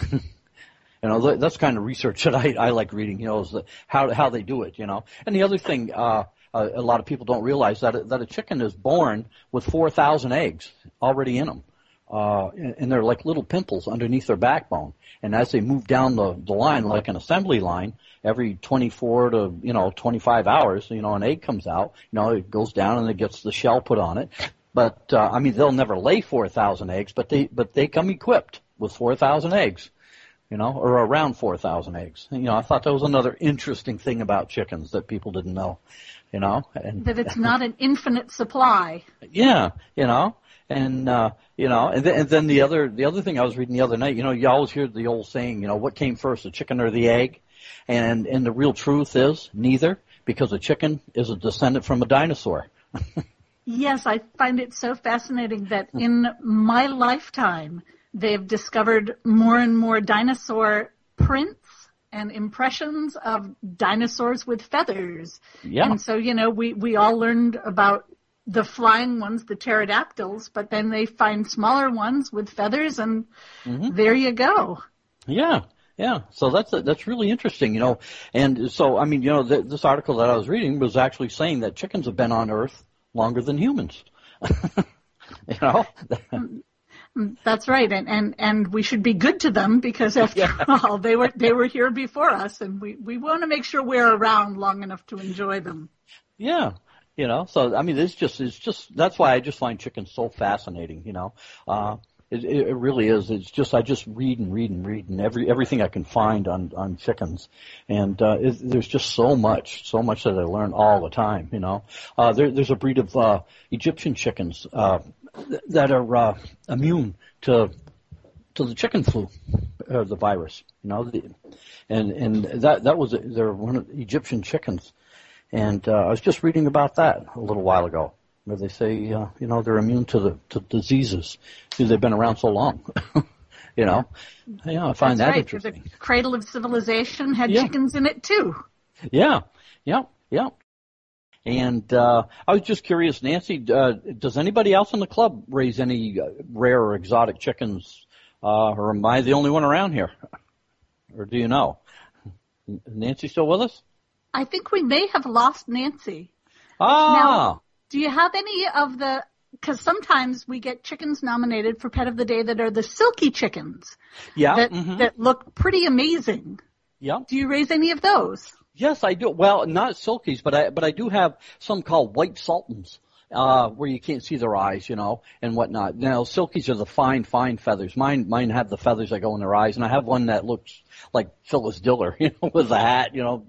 That's kind of research that I like reading, is how they do it, And the other thing, a lot of people don't realize that a chicken is born with 4,000 eggs already in them. And they're like little pimples underneath their backbone. And as they move down the line, like an assembly line, every 24 to, 25 hours, an egg comes out, it goes down and it gets the shell put on it. But, they'll never lay 4,000 eggs, but they come equipped with 4,000 eggs, or around 4,000 eggs. I thought that was another interesting thing about chickens that people didn't know, and that it's not an infinite supply. Yeah, and then the other thing I was reading the other night, you always hear the old saying, what came first, the chicken or the egg? And the real truth is neither, because a chicken is a descendant from a dinosaur. Yes, I find it so fascinating that in my lifetime, they've discovered more and more dinosaur prints and impressions of dinosaurs with feathers. Yeah. And so, we all learned about the flying ones, the pterodactyls, but then they find smaller ones with feathers, and there you go. Yeah. Yeah, so that's really interesting, And so, this article that I was reading was actually saying that chickens have been on Earth longer than humans. That's right, and we should be good to them because after all, they were here before us, and we want to make sure we're around long enough to enjoy them. Yeah. So it's just that's why I just find chickens so fascinating, It really is. It's just I just read and everything I can find on chickens, and there's just so much that I learn all the time. There's a breed of Egyptian chickens that are immune to the chicken flu, the virus. And that was they're one of the Egyptian chickens, and I was just reading about that a little while ago, where they say they're immune to diseases because they've been around so long. Yeah, I find that interesting. The cradle of civilization had chickens in it too. Yeah. And I was just curious, Nancy, does anybody else in the club raise any rare or exotic chickens, or am I the only one around here? Or do you know? Nancy still with us? I think we may have lost Nancy. Now, do you have any of because sometimes we get chickens nominated for Pet of the Day that are the silky chickens. Yeah. That look pretty amazing. Yeah. Do you raise any of those? Yes, I do. Well, not silkies, but I do have some called white sultans, where you can't see their eyes, and whatnot. Now, silkies are the fine feathers. Mine have the feathers that go in their eyes, and I have one that looks like Phyllis Diller, with a hat,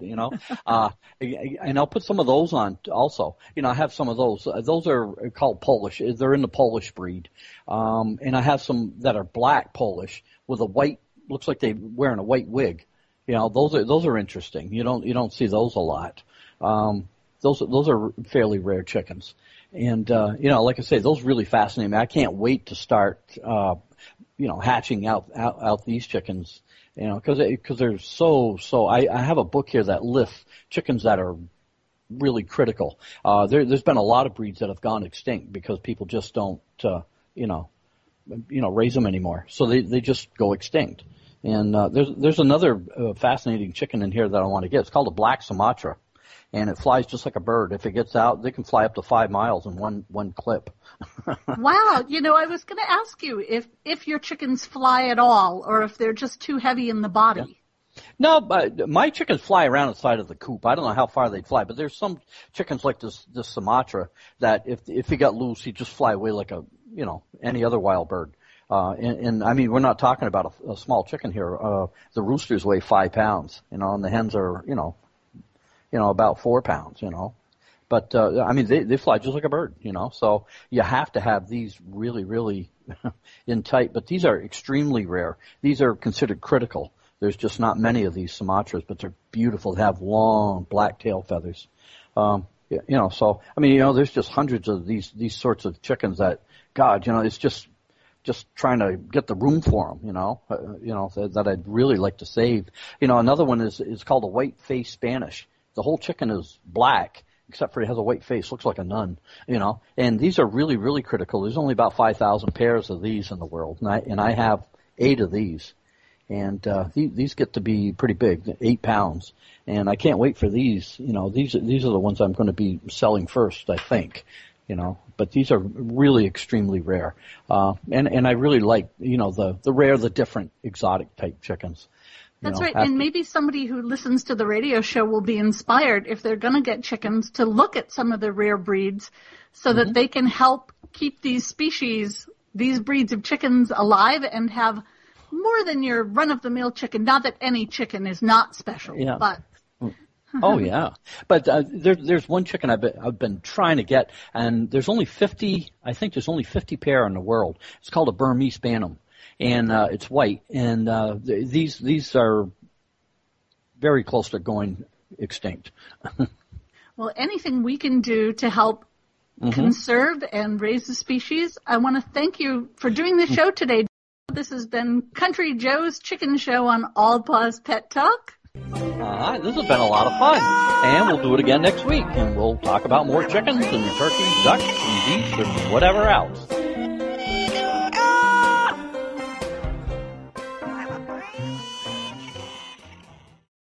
and I'll put some of those on also. I have some of those. Those are called Polish. They're in the Polish breed. And I have some that are black Polish with a white, looks like they're wearing a white wig. Those are interesting. You don't see those a lot. Those are fairly rare chickens. And, like I say, those really fascinate me. I can't wait to start, hatching out these chickens, because they're so, I have a book here that lists chickens that are really critical. There's been a lot of breeds that have gone extinct because people just don't, raise them anymore. So they just go extinct. And, there's another fascinating chicken in here that I want to get. It's called a black Sumatra. And it flies just like a bird. If it gets out, they can fly up to 5 miles in one clip. Wow. I was going to ask you if your chickens fly at all or if they're just too heavy in the body. Yeah. No, but my chickens fly around the side of the coop. I don't know how far they'd fly, but there's some chickens like this Sumatra that if he got loose, he'd just fly away like any other wild bird. And I mean, we're not talking about a small chicken here. The roosters weigh 5 pounds, and the hens are, about 4 pounds, But, I mean, they fly just like a bird, So you have to have these really, really in tight. But these are extremely rare. These are considered critical. There's just not many of these Sumatras, but they're beautiful. They have long black tail feathers. So, I mean, there's just hundreds of these sorts of chickens that, God, it's just trying to get the room for them, that I'd really like to save. Another one is called a white-faced Spanish. The whole chicken is black, except for it has a white face, looks like a nun, And these are really, really critical. There's only about 5,000 pairs of these in the world, and I have 8 of these. And these get to be pretty big, 8 pounds. And I can't wait for these. These are the ones I'm going to be selling first, I think. But these are really extremely rare. And I really like, the rare, the different exotic type chickens. That's right. And maybe somebody who listens to the radio show will be inspired if they're going to get chickens to look at some of the rare breeds so that they can help keep these breeds of chickens alive and have more than your run-of-the-mill chicken. Not that any chicken is not special, but... Oh yeah, but there's one chicken I've been trying to get, and there's only 50. I think there's only 50 pair in the world. It's called a Burmese Bantam, and it's white. And these are very close to going extinct. Well, anything we can do to help conserve and raise the species, I want to thank you for doing the show today. This has been Country Joe's Chicken Show on All Paws Pet Talk. This has been a lot of fun, and we'll do it again next week, and we'll talk about more chickens and turkeys, ducks, and geese, and whatever else.